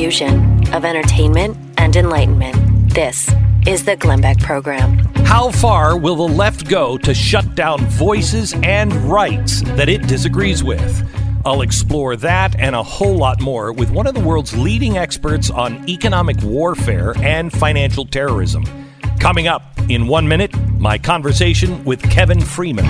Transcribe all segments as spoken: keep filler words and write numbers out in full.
fusion of entertainment and enlightenment. This is the Glenn Beck Program. How far will the left go to shut down voices and rights that it disagrees with? I'll explore that and a whole lot more with one of the world's leading experts on economic warfare and financial terrorism. Coming up in one minute, my conversation with Kevin Freeman.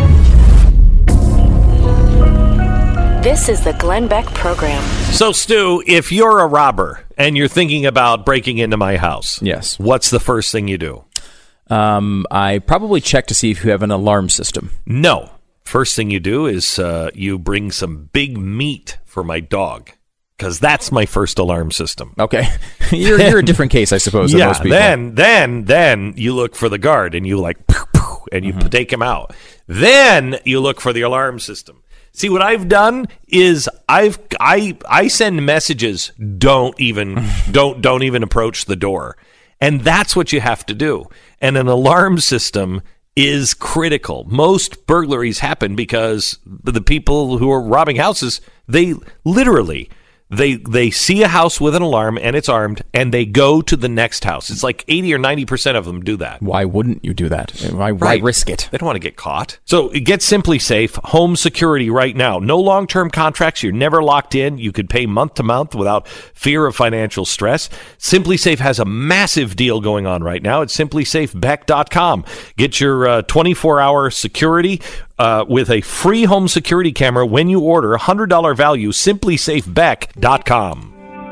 This is the Glenn Beck Program. So, Stu, if you're a robber and you're thinking about breaking into my house, yes, what's the first thing you do? Um, I probably check to see if you have an alarm system. No. First thing you do is uh, you bring some big meat for my dog, because that's my first alarm system. Okay. you're, you're a different case, I suppose, than yeah, most people. Then, then, then you look for the guard and you like, poof, poof, and you mm-hmm. take him out. Then you look for the alarm system. See, what I've done is I've I I send messages. Don't even don't don't even approach the door, and that's what you have to do. And an alarm system is critical. Most burglaries happen because the people who are robbing houses, they literally they they see a house with an alarm and it's armed, and they go to the next house. It's like eighty or ninety percent of them do that. Why wouldn't you do that? Why, right. why risk it? They don't want to get caught. So get Simply Safe home security right now. No long-term contracts. You're never locked in. You could pay month to month without fear of financial stress. Simply Safe has a massive deal going on right now at simply safe beck dot com. Get your uh, twenty-four hour security Uh, with a free home security camera when you order one hundred dollars value, simply safe beck dot com.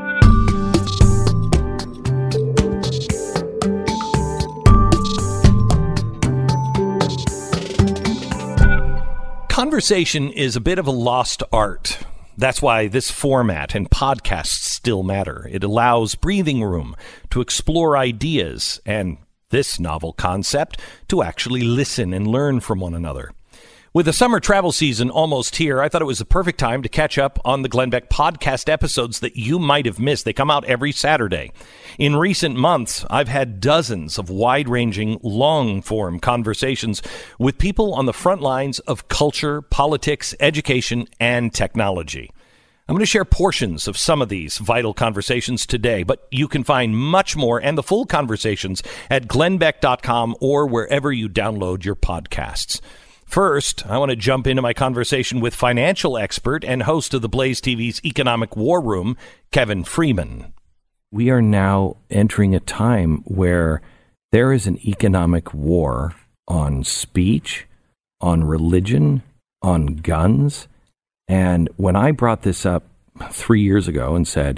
Conversation is a bit of a lost art. That's why this format and podcasts still matter. It allows breathing room to explore ideas and this novel concept to actually listen and learn from one another. With the summer travel season almost here, I thought it was the perfect time to catch up on the Glenn Beck podcast episodes that you might have missed. They come out every Saturday. In recent months, I've had dozens of wide-ranging, long-form conversations with people on the front lines of culture, politics, education, and technology. I'm going to share portions of some of these vital conversations today, but you can find much more and the full conversations at glenn beck dot com or wherever you download your podcasts. First, I want to jump into my conversation with financial expert and host of the Blaze T V's Economic War Room, Kevin Freeman. We are now entering a time where there is an economic war on speech, on religion, on guns. And when I brought this up three years ago and said,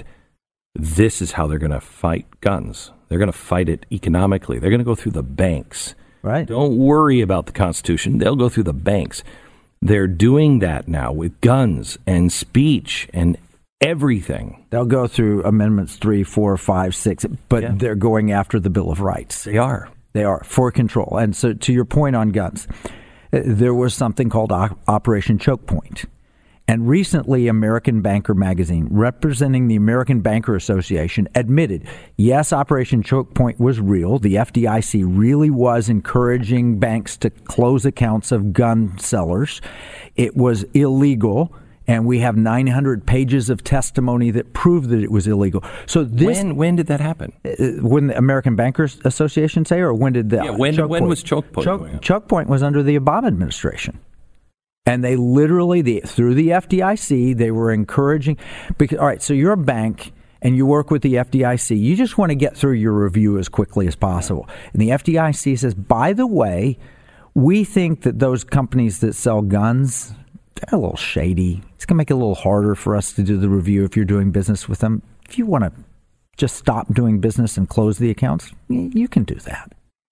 this is how they're going to fight guns, they're going to fight it economically, they're going to go through the banks. Right. Don't worry about the Constitution. They'll go through the banks. They're doing that now with guns and speech and everything. They'll go through amendments three, four, five, six, but yeah. they're going after the Bill of Rights. They are. They are for control. And so to your point on guns, there was something called Operation Choke Point. And recently, American Banker magazine, representing the American Banker Association, admitted, yes, Operation Choke Point was real. The F D I C really was encouraging banks to close accounts of gun sellers. It was illegal, and we have nine hundred pages of testimony that prove that it was illegal. So this, when when did that happen? When the American Bankers Association say, or when did the yeah, when Choke when Point? was Choke Point? Choke, Choke Point was under the Obama administration. And they literally, the, through the F D I C, they were encouraging. Because, all right, so you're a bank and you work with the F D I C. You just want to get through your review as quickly as possible. And the F D I C says, by the way, we think that those companies that sell guns, they're a little shady. It's going to make it a little harder for us to do the review if you're doing business with them. If you want to just stop doing business and close the accounts, you can do that.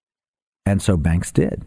And so banks did.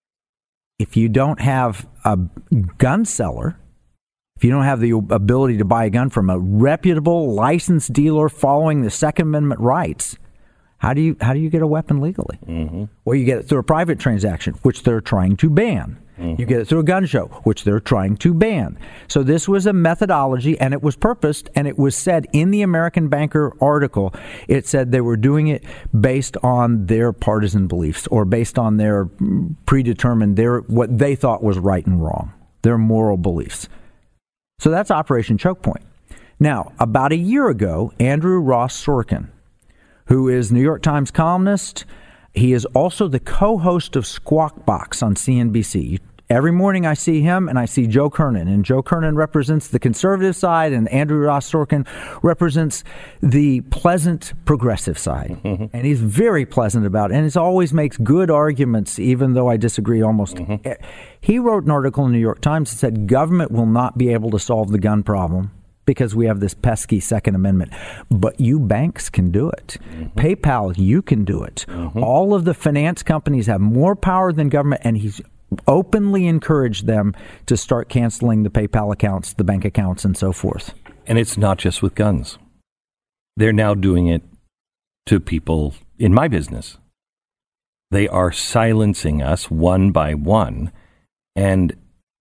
If you don't have a gun seller, if you don't have the ability to buy a gun from a reputable licensed dealer following the Second Amendment rights, how do you how do you get a weapon legally? Mm-hmm. Well, you get it through a private transaction, which they're trying to ban. Mm-hmm. You get it through a gun show, which they're trying to ban. So this was a methodology, and it was purposed, and it was said in the American Banker article, it said they were doing it based on their partisan beliefs or based on their predetermined, their what they thought was right and wrong, their moral beliefs. So that's Operation Choke Point. Now, about a year ago, Andrew Ross Sorkin, who is New York Times columnist, he is also the co-host of Squawk Box on C N B C. Every morning I see him and I see Joe Kernan, and Joe Kernan represents the conservative side and Andrew Ross Sorkin represents the pleasant progressive side. Mm-hmm. And he's very pleasant about it, and he always makes good arguments, even though I disagree almost. Mm-hmm. He wrote an article in the New York Times that said government will not be able to solve the gun problem because we have this pesky Second Amendment. But you banks can do it. Mm-hmm. PayPal, you can do it. Mm-hmm. All of the finance companies have more power than government, and he's openly encouraged them to start canceling the PayPal accounts, the bank accounts, and so forth. And it's not just with guns. They're now doing it to people in my business. They are silencing us one by one, and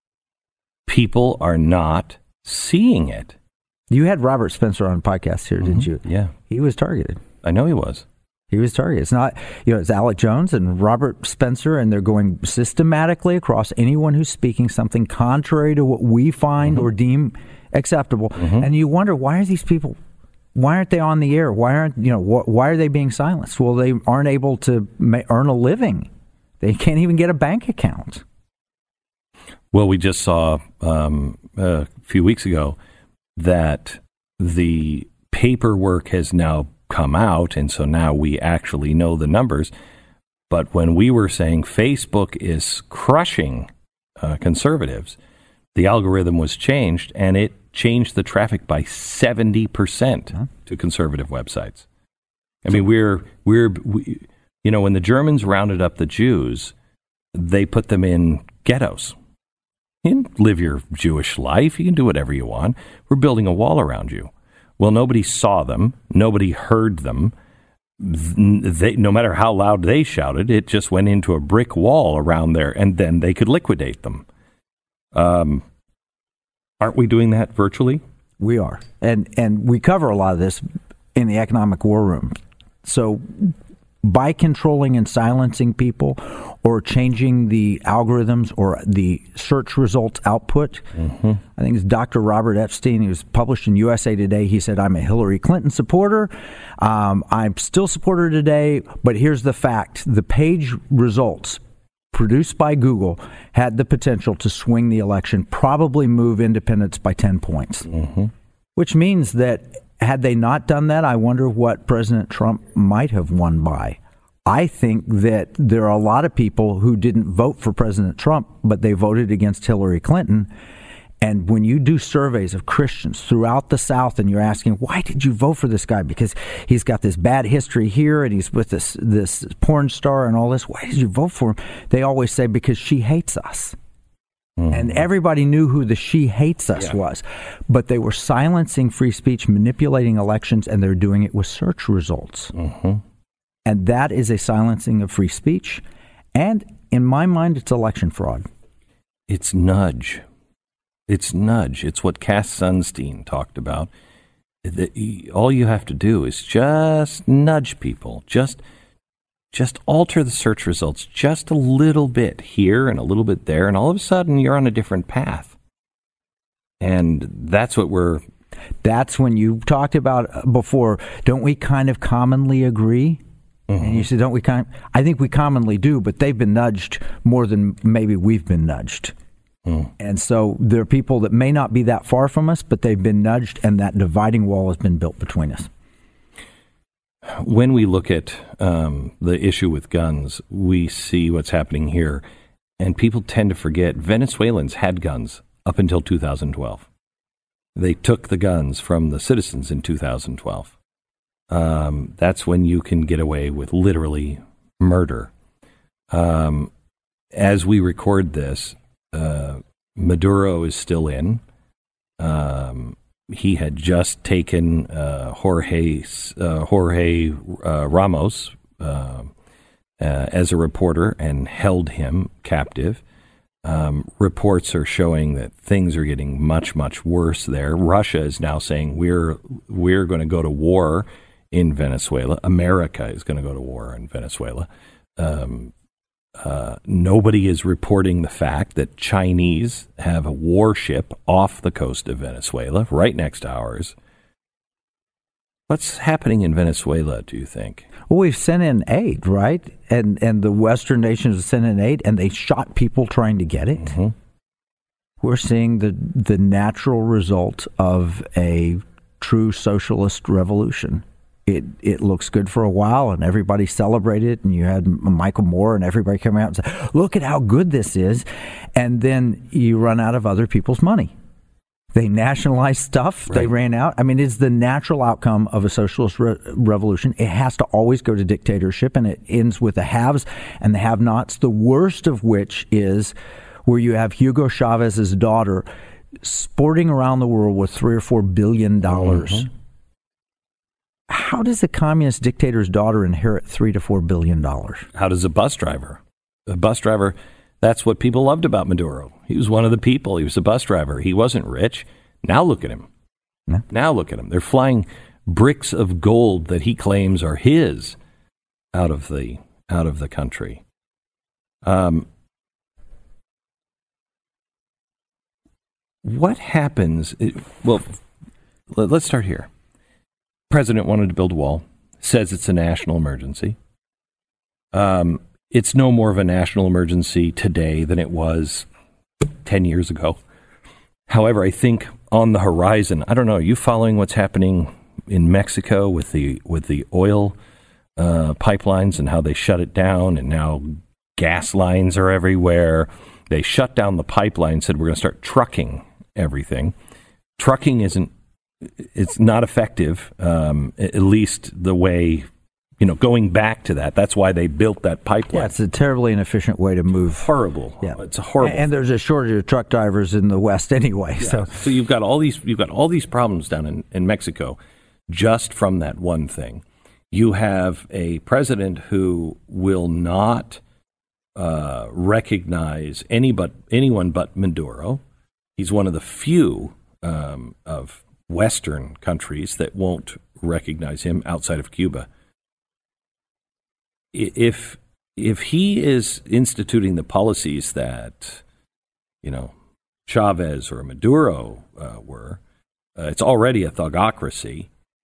people are not seeing it. You had Robert Spencer on a podcast here, didn't Mm-hmm. you? Yeah. He was targeted. I know he was. He was targeted. It's not, you know, it's Alec Jones and Robert Spencer, and they're going systematically across anyone who's speaking something contrary to what we find mm-hmm. or deem acceptable. Mm-hmm. And you wonder, why are these people, why aren't they on the air? Why aren't, you know, wh- why are they being silenced? Well, they aren't able to ma- earn a living. They can't even get a bank account. Well, we just saw um, a few weeks ago that the paperwork has now come out, and so now we actually know the numbers. But when we were saying Facebook is crushing uh, conservatives, the algorithm was changed, and it changed the traffic by seventy percent huh? to conservative websites. I mean, we're we're we, you know, when the Germans rounded up the Jews, they put them in ghettos. You can live your Jewish life. You can do whatever you want. We're building a wall around you. Well, nobody saw them. Nobody heard them. They, no matter how loud they shouted, it just went into a brick wall around there, and then they could liquidate them. Um, aren't we doing that virtually? We are. And, and we cover a lot of this in the Economic War Room. So by controlling and silencing people or changing the algorithms or the search results output, mm-hmm. I think it's Doctor Robert Epstein. He was published in U S A Today. He said, I'm a Hillary Clinton supporter. Um, I'm still a supporter today, but here's the fact. The page results produced by Google had the potential to swing the election, probably move independents by ten points, mm-hmm. which means that had they not done that, I wonder what President Trump might have won by. I think that there are a lot of people who didn't vote for President Trump, but they voted against Hillary Clinton. And when you do surveys of Christians throughout the South and you're asking, why did you vote for this guy? Because he's got this bad history here and he's with this, this porn star and all this. Why did you vote for him? They always say, because she hates us. Mm-hmm. And everybody knew who the she hates us yeah. was. But they were silencing free speech, manipulating elections, and they're doing it with search results. Mm-hmm. And that is a silencing of free speech. And in my mind, it's election fraud. It's nudge. It's nudge. It's what Cass Sunstein talked about. The, all you have to do is just nudge people. Just Just alter the search results just a little bit here and a little bit there, and all of a sudden you're on a different path. And that's what we're... That's when you talked about before, don't we kind of commonly agree? Mm-hmm. And you said, don't we kind of, I think we commonly do, but they've been nudged more than maybe we've been nudged. Mm. And so there are people that may not be that far from us, but they've been nudged, and that dividing wall has been built between us. When we look at um, the issue with guns, we see what's happening here, and people tend to forget Venezuelans had guns up until two thousand twelve. They took the guns from the citizens in two thousand twelve. Um, that's when you can get away with literally murder. Um, as we record this, uh, Maduro is still in. Um, He had just taken uh, Jorge uh, Jorge uh, Ramos uh, uh, as a reporter and held him captive. Um, reports are showing that things are getting much, much worse there. Russia is now saying we're we're going to go to war in Venezuela. America is going to go to war in Venezuela. Um, Uh, nobody is reporting the fact that Chinese have a warship off the coast of Venezuela, right next to ours, What's happening in Venezuela, do you think? Well, we've sent in aid, right? And and the Western nations have sent in aid, and they shot people trying to get it. Mm-hmm. We're seeing the the natural result of a true socialist revolution. It it looks good for a while, and everybody celebrated it, and you had Michael Moore and everybody coming out and say, look at how good this is. And then you run out of other people's money. They nationalized stuff. Right. They ran out. I mean, it's the natural outcome of a socialist re- revolution. It has to always go to dictatorship, and it ends with the haves and the have-nots, the worst of which is where you have Hugo Chavez's daughter sporting around the world with three or four billion dollars. Mm-hmm. How does a communist dictator's daughter inherit three to four billion dollars? How does a bus driver? A bus driver, that's what people loved about Maduro. He was one of the people. He was a bus driver. He wasn't rich. Now look at him. No. Now look at him. They're flying bricks of gold that he claims are his out of the out of the country. Um, what happens? Well, let's start here. President wanted to build a wall, says it's a national emergency. Um, it's no more of a national emergency today than it was ten years ago. However, I think on the horizon, I don't know, are you following what's happening in Mexico with the with the oil uh, pipelines and how they shut it down, and now gas lines are everywhere. They shut down the pipeline, said we're going to start trucking everything. Trucking isn't It's not effective, um, at least the way, you know, going back to that. That's why they built that pipeline. Yeah, it's a terribly inefficient way to move. Horrible. Yeah. It's a horrible. And there's a shortage of truck drivers in the West anyway. Yeah. So so you've got all these you've got all these problems down in, in Mexico just from that one thing. You have a president who will not uh, recognize any but anyone but Maduro. He's one of the few um, of Western countries that won't recognize him outside of Cuba. If if he is instituting the policies that, you know, Chavez or Maduro uh, were, uh, it's already a thugocracy.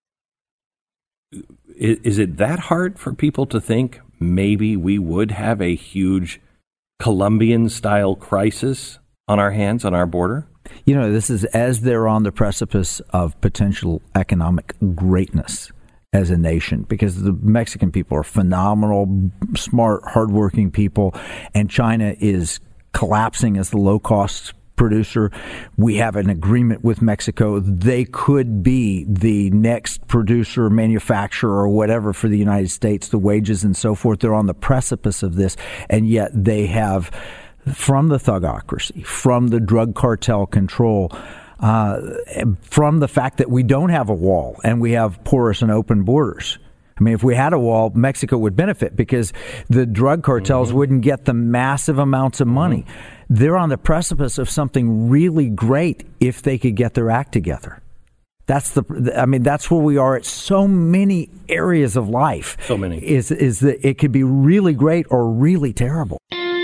Is, is it that hard for people to think maybe we would have a huge Colombian-style crisis on our hands, on our border? You know, this is as they're on the precipice of potential economic greatness as a nation, because the Mexican people are phenomenal, smart, hardworking people, and China is collapsing as the low-cost producer. We have an agreement with Mexico. They could be the next producer, manufacturer, or whatever for the United States, the wages and so forth. They're on the precipice of this, and yet they have, from the thugocracy, from the drug cartel control, uh, from the fact that we don't have a wall and we have porous and open borders. I mean, if we had a wall, Mexico would benefit because the drug cartels mm-hmm. wouldn't get the massive amounts of money. Mm-hmm. They're on the precipice of something really great if they could get their act together. That's the, I mean, that's where we are at so many areas of life. So many. Is, is that it could be really great or really terrible.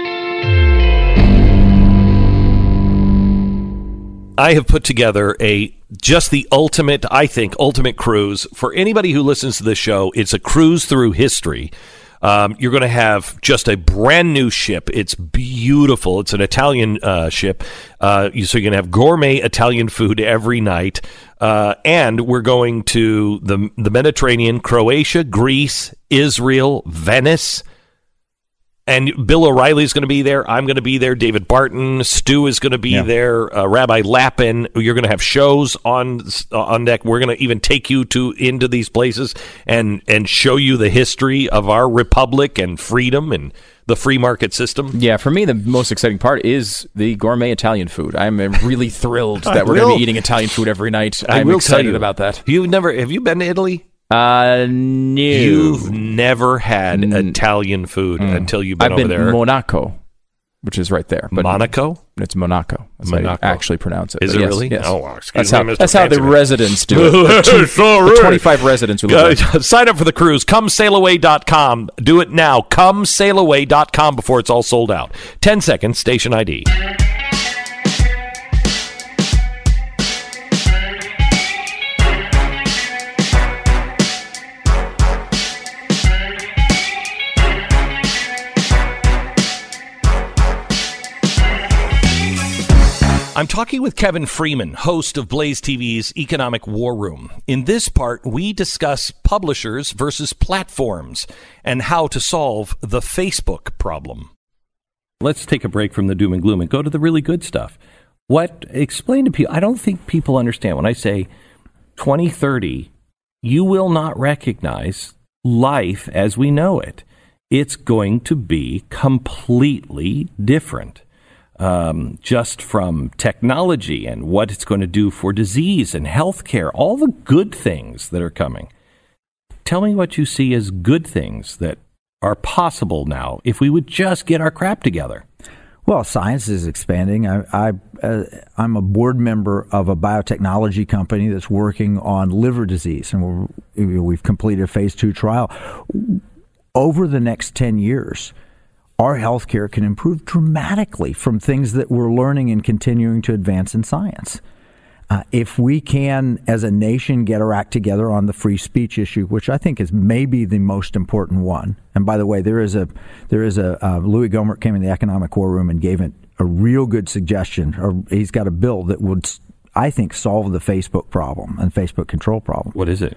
I have put together a just the ultimate, I think, ultimate cruise. For anybody who listens to this show, it's a cruise through history. Um, you're going to have just a brand new ship. It's beautiful. It's an Italian uh, ship. Uh, so you're going to have gourmet Italian food every night. Uh, and we're going to the, the Mediterranean, Croatia, Greece, Israel, Venice. And Bill O'Reilly is going to be there. I'm going to be there. David Barton, Stu is going to be yeah. there. Uh, Rabbi Lapin. You're going to have shows on on deck. We're going to even take you to into these places and and show you the history of our republic and freedom and the free market system. Yeah, for me, the most exciting part is the gourmet Italian food. I'm really thrilled that we're going to be eating Italian food every night. I I'm excited you, about that. You've never have you been to Italy? Uh, no. You've never had mm. Italian food mm. until you've been I've over been there. Monaco, which is right there. But Monaco? It's Monaco. That's Monaco. how you actually pronounce it. Is but it yes, really? Yes. Oh, well, excuse that's me, how, Mister That's how the Fancy residents do it. The, two, so the twenty-five residents who live there. Sign up for the cruise. Come sail away dot com. Do it now. Come sail away dot com before it's all sold out. Ten seconds, station I D. I'm talking with Kevin Freeman, host of Blaze T V's Economic War Room. In this part, we discuss publishers versus platforms and how to solve the Facebook problem. Let's take a break from the doom and gloom and go to the really good stuff. What, explain to people, I don't think people understand when I say twenty thirty, you will not recognize life as we know it. It's going to be completely different. Um, just from technology and what it's going to do for disease and healthcare, all the good things that are coming. Tell me what you see as good things that are possible now if we would just get our crap together. Well, science is expanding. I, I, uh, I'm a board member of a biotechnology company that's working on liver disease, and we're, we've completed a phase two trial. Over the next ten years, our healthcare can improve dramatically from things that we're learning and continuing to advance in science. Uh, if we can, as a nation, get our act together on the free speech issue, which I think is maybe the most important one. And by the way, there is a there is a uh, Louis Gohmert came in the Economic War Room and gave it a real good suggestion. Or he's got a bill that would, I think, solve the Facebook problem and Facebook control problem. What is it?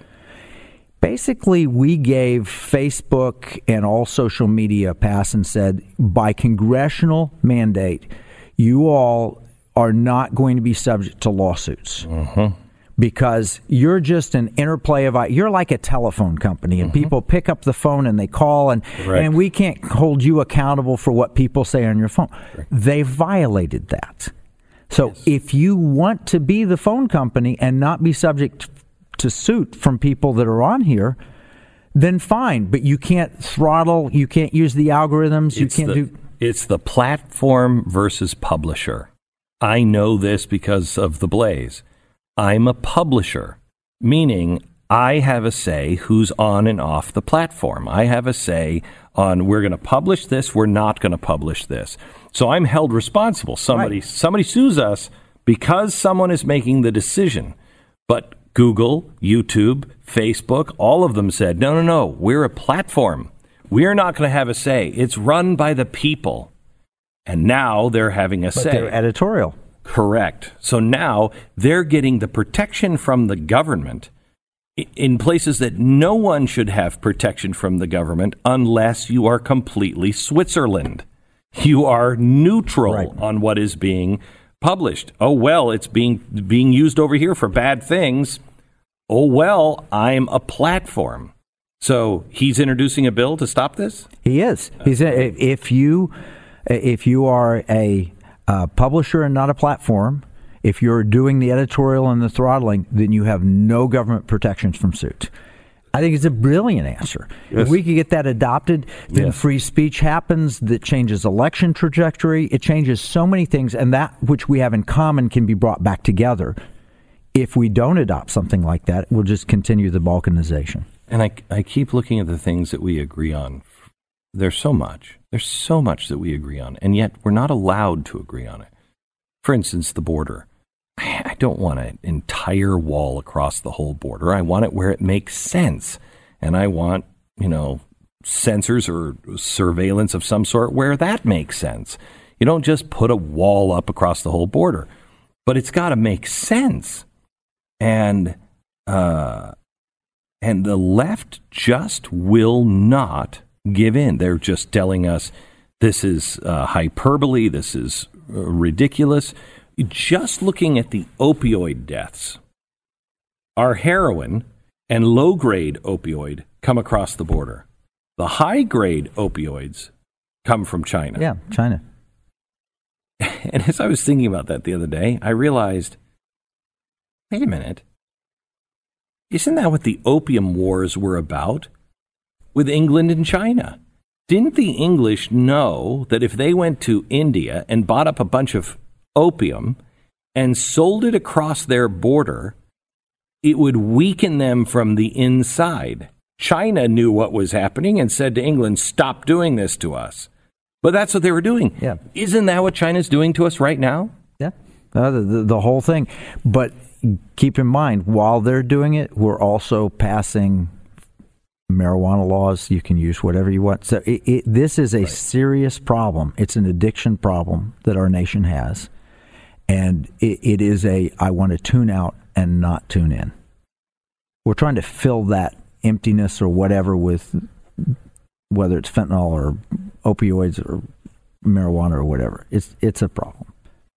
Basically, we gave Facebook and all social media a pass and said, by congressional mandate, you all are not going to be subject to lawsuits. Uh-huh. Because you're just an interplay of, you're like a telephone company, and uh-huh. people pick up the phone and they call, and, and we can't hold you accountable for what people say on your phone. Right. They violated that. So yes. if you want to be the phone company and not be subject to to suit from people that are on here, then fine. But you can't throttle, you can't use the algorithms, you it's can't the, do... It's the platform versus publisher. I know this because of the Blaze. I'm a publisher, meaning I have a say who's on and off the platform. I have a say on we're going to publish this, we're not going to publish this. So I'm held responsible. Somebody, right. somebody sues us because someone is making the decision. But Google, YouTube, Facebook, all of them said, no, no, no, we're a platform. We're not going to have a say. It's run by the people. And now they're having a but say. They're editorial. Correct. So now they're getting the protection from the government in places that no one should have protection from the government unless you are completely Switzerland. You are neutral right. on what is being published. Oh, well, it's being being used over here for bad things. Oh, well, I'm a platform. So he's introducing a bill to stop this? He is. He's a, if you if you are a uh, publisher and not a platform, if you're doing the editorial and the throttling, then you have no government protections from suit. I think it's a brilliant answer. Yes. If we could get that adopted, then yes. free speech happens. That changes election trajectory. It changes so many things, and that which we have in common can be brought back together. If we don't adopt something like that, we'll just continue the balkanization. And I, I keep looking at the things that we agree on. There's so much. There's so much that we agree on, and yet we're not allowed to agree on it. For instance, the border. I don't want an entire wall across the whole border. I want it where it makes sense. And I want, you know, sensors or surveillance of some sort where that makes sense. You don't just put a wall up across the whole border. But it's got to make sense. And uh, and the left just will not give in. They're just telling us this is uh, hyperbole, this is uh, ridiculous. Just looking at the opioid deaths, our heroin and low-grade opioid come across the border. The high-grade opioids come from China. Yeah, China. And as I was thinking about that the other day, I realized, wait a minute. Isn't that what the opium wars were about with England and China? Didn't the English know that if they went to India and bought up a bunch of opium and sold it across their border, it would weaken them from the inside? China knew what was happening and said to England, stop doing this to us. But that's what they were doing. Yeah. Isn't that what China's doing to us right now? Yeah, uh, the, the, the whole thing. But keep in mind, while they're doing it, we're also passing marijuana laws. You can use whatever you want. So it, it, this is a right. serious problem. It's an addiction problem that our nation has. And it, it is a, I want to tune out and not tune in. We're trying to fill that emptiness or whatever with, whether it's fentanyl or opioids or marijuana or whatever. It's it's a problem.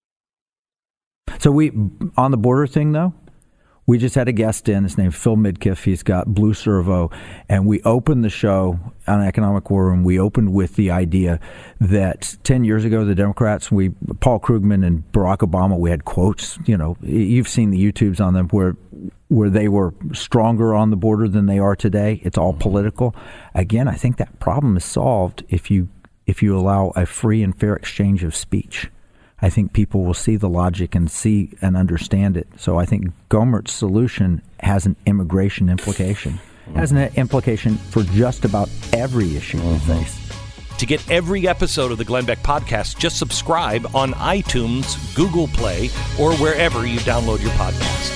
So we, on the border thing though, we just had a guest in. His name's Phil Midkiff. He's got Blue Servo. And we opened the show on Economic War Room. We opened with the idea that ten years ago, the Democrats, we Paul Krugman and Barack Obama, we had quotes. You know, you've seen the YouTubes on them where where they were stronger on the border than they are today. It's all political. Again, I think that problem is solved if you if you allow a free and fair exchange of speech. I think people will see the logic and see and understand it. So I think Gohmert's solution has an immigration implication. It has an implication for just about every issue we face. To get every episode of the Glenn Beck Podcast, just subscribe on iTunes, Google Play, or wherever you download your podcast.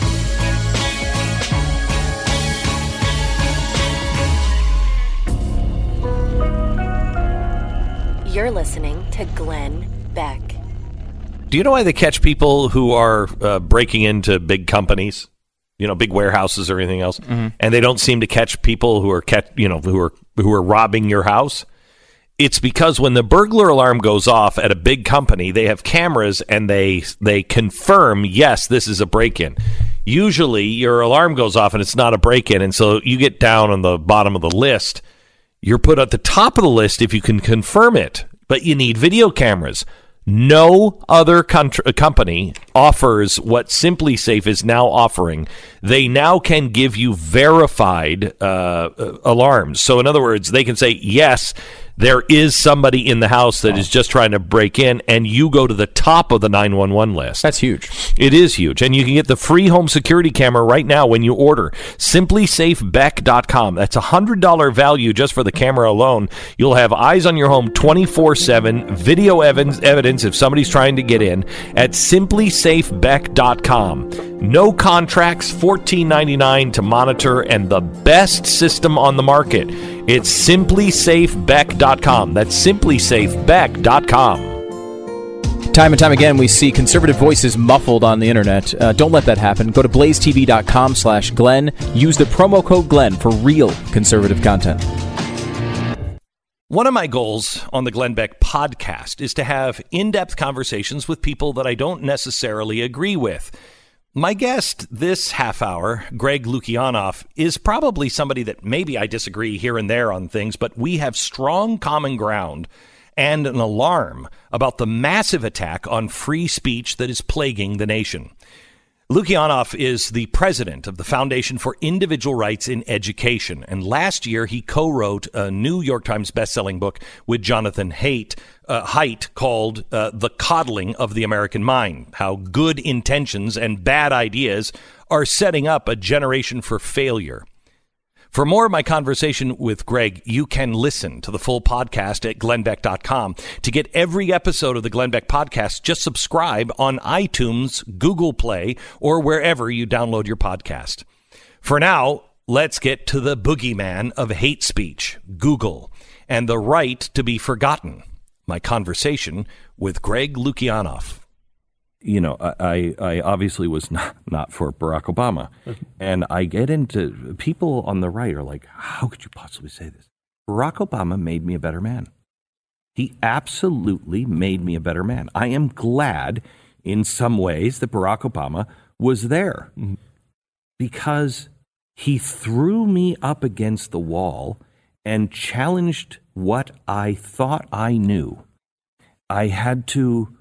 You're listening to Glenn Beck. Do you know why they catch people who are uh, breaking into big companies, you know, big warehouses or anything else, mm-hmm. and they don't seem to catch people who are, catch, you know, who are who are robbing your house? It's because when the burglar alarm goes off at a big company, they have cameras and they they confirm, yes, this is a break-in. Usually, your alarm goes off and it's not a break-in, and so you get down on the bottom of the list. You're put at the top of the list if you can confirm it, but you need video cameras. No other country, company offers what SimpliSafe is now offering. They now can give you verified uh, alarms. So in other words, they can say, yes, there is somebody in the house that oh. is just trying to break in, and you go to the top of the nine one one list. That's huge. It is huge. And you can get the free home security camera right now when you order. Simply Safe Beck dot com. That's a one hundred dollars value just for the camera alone. You'll have eyes on your home twenty-four seven, video evidence if somebody's trying to get in at Simply Safe Beck dot com. No contracts, fourteen ninety-nine to monitor, and the best system on the market. It's Simply Safe Beck dot com. That's Simply Safe Beck dot com. Time and time again, we see conservative voices muffled on the internet. Uh, don't let that happen. Go to blaze t v dot com slash Glenn. Use the promo code Glenn for real conservative content. One of my goals on the Glenn Beck podcast is to have in-depth conversations with people that I don't necessarily agree with. My guest this half hour, Greg Lukianoff, is probably somebody that maybe I disagree here and there on things, but we have strong common ground and an alarm about the massive attack on free speech that is plaguing the nation. Lukianoff is the president of the Foundation for Individual Rights in Education, and last year he co-wrote a New York Times bestselling book with Jonathan Haidt, uh, Haidt called uh, The Coddling of the American Mind, How Good Intentions and Bad Ideas Are Setting Up a Generation for Failure. For more of my conversation with Greg, you can listen to the full podcast at glenn beck dot com. To get every episode of the Glenn Beck Podcast, just subscribe on iTunes, Google Play, or wherever you download your podcast. For now, let's get to the boogeyman of hate speech, Google, and the right to be forgotten. My conversation with Greg Lukianoff. You know, I, I obviously was not, not for Barack Obama. And I get into, people on the right are like, how could you possibly say this? Barack Obama made me a better man. He absolutely made me a better man. I am glad in some ways that Barack Obama was there mm-hmm. because he threw me up against the wall and challenged what I thought I knew. I had to...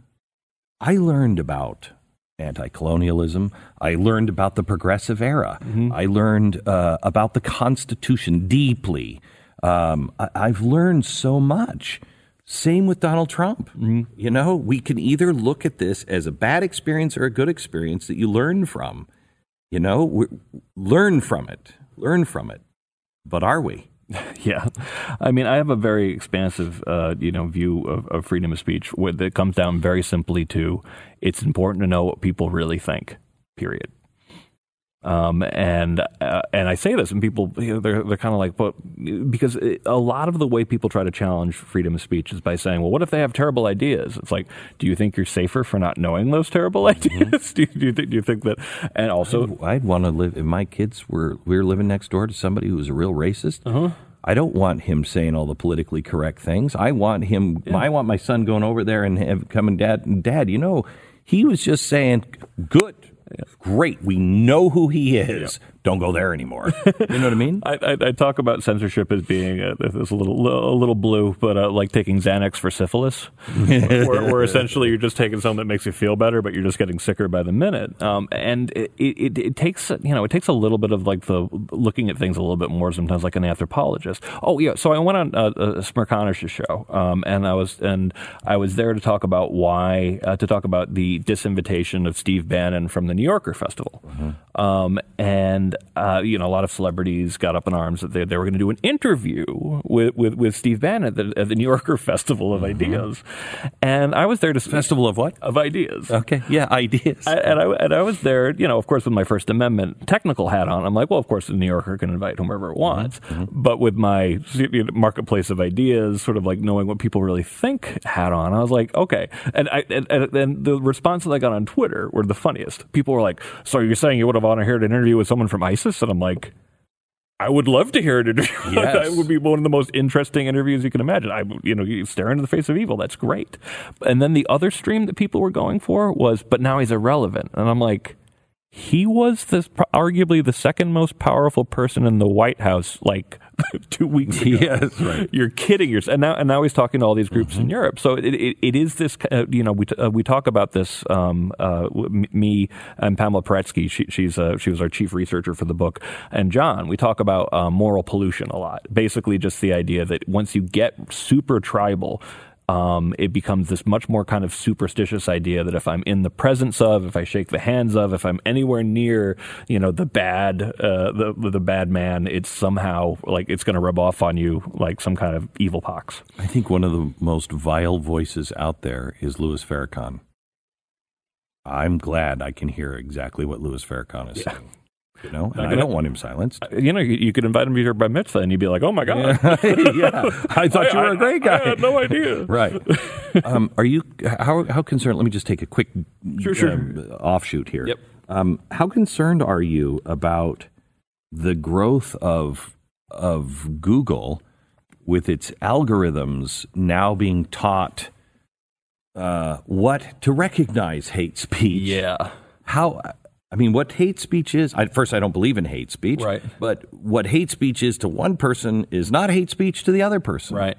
I learned about anti-colonialism. I learned about the progressive era. Mm-hmm. I learned uh, about the Constitution deeply. Um, I- I've learned so much. Same with Donald Trump. Mm-hmm. You know, we can either look at this as a bad experience or a good experience that you learn from. You know, we- learn from it. Learn from it. But are we? Yeah. I mean, I have a very expansive, uh, you know, view of, of freedom of speech that comes down very simply to it's important to know what people really think, period. Um, and uh, and I say this, and people, you know, they're they're kind of like, but because it, a lot of the way people try to challenge freedom of speech is by saying, well, what if they have terrible ideas? It's like, do you think you're safer for not knowing those terrible ideas? Mm-hmm. do, you, do you think do you think that? And also, I'd, I'd want to live if my kids were we were living next door to somebody who was a real racist. Uh-huh. I don't want him saying all the politically correct things. I want him. Yeah. I want my son going over there and have, coming, Dad, Dad, you know, he was just saying, good. Great. We know who he is. Yeah. Don't go there anymore. You know what I mean? I, I, I talk about censorship as being a, a little a little blue, but uh, like taking Xanax for syphilis, where, where essentially you're just taking something that makes you feel better, but you're just getting sicker by the minute. Um, and it, it, it takes you know it takes a little bit of like the looking at things a little bit more sometimes, like an anthropologist. Oh yeah. So I went on uh, a Smirkanish's show, um, and I was and I was there to talk about why uh, to talk about the disinvitation of Steve Bannon from the New Yorker Festival, mm-hmm. um, and. Uh, you know, a lot of celebrities got up in arms that they, they were going to do an interview with, with, with Steve Bannon at the, at the New Yorker Festival of mm-hmm. Ideas, and I was there to Festival of what? Of Ideas. Okay, yeah, ideas. I, and I and I was there, you know, of course, with my First Amendment technical hat on. I'm like, well, of course, the New Yorker can invite whomever it wants, mm-hmm. but with my marketplace of ideas, sort of like knowing what people really think hat on, I was like, okay. And I and, and the responses I got on Twitter were the funniest. People were like, so you're saying you would have wanted to hear an interview with someone from ISIS? And I'm like, I would love to hear an interview. Yes. It would be one of the most interesting interviews you can imagine. I, you know, you stare into the face of evil. That's great. And then the other stream that people were going for was, but now he's irrelevant. And I'm like, he was this arguably the second most powerful person in the White House, like two weeks ago. Yes, right. You're kidding yourself. And now, and now he's talking to all these groups mm-hmm. in Europe. So it, it, it is this. Uh, you know, we t- uh, we talk about this. Um, uh, me and Pamela Paretsky. She, she's uh, she was our chief researcher for the book. And John, we talk about uh, moral pollution a lot. Basically, just the idea that once you get super tribal. Um, it becomes this much more kind of superstitious idea that if I'm in the presence of, if I shake the hands of, if I'm anywhere near, you know, the bad, uh, the the bad man, it's somehow like it's going to rub off on you like some kind of evil pox. I think one of the most vile voices out there is Louis Farrakhan. I'm glad I can hear exactly what Louis Farrakhan is yeah. saying. You know, and I don't want him silenced. You know, you, you could invite him to your bar mitzvah, and you'd be like, "Oh my god, yeah, yeah. I thought I, you were I, a great guy." I had no idea. Right? Um, are you how how concerned? Let me just take a quick sure, sure. Um, offshoot here. Yep. Um, how concerned are you about the growth of of Google with its algorithms now being taught uh, what to recognize hate speech? Yeah. How? I mean, what hate speech is, I, first, I don't believe in hate speech. Right. But what hate speech is to one person is not hate speech to the other person. Right.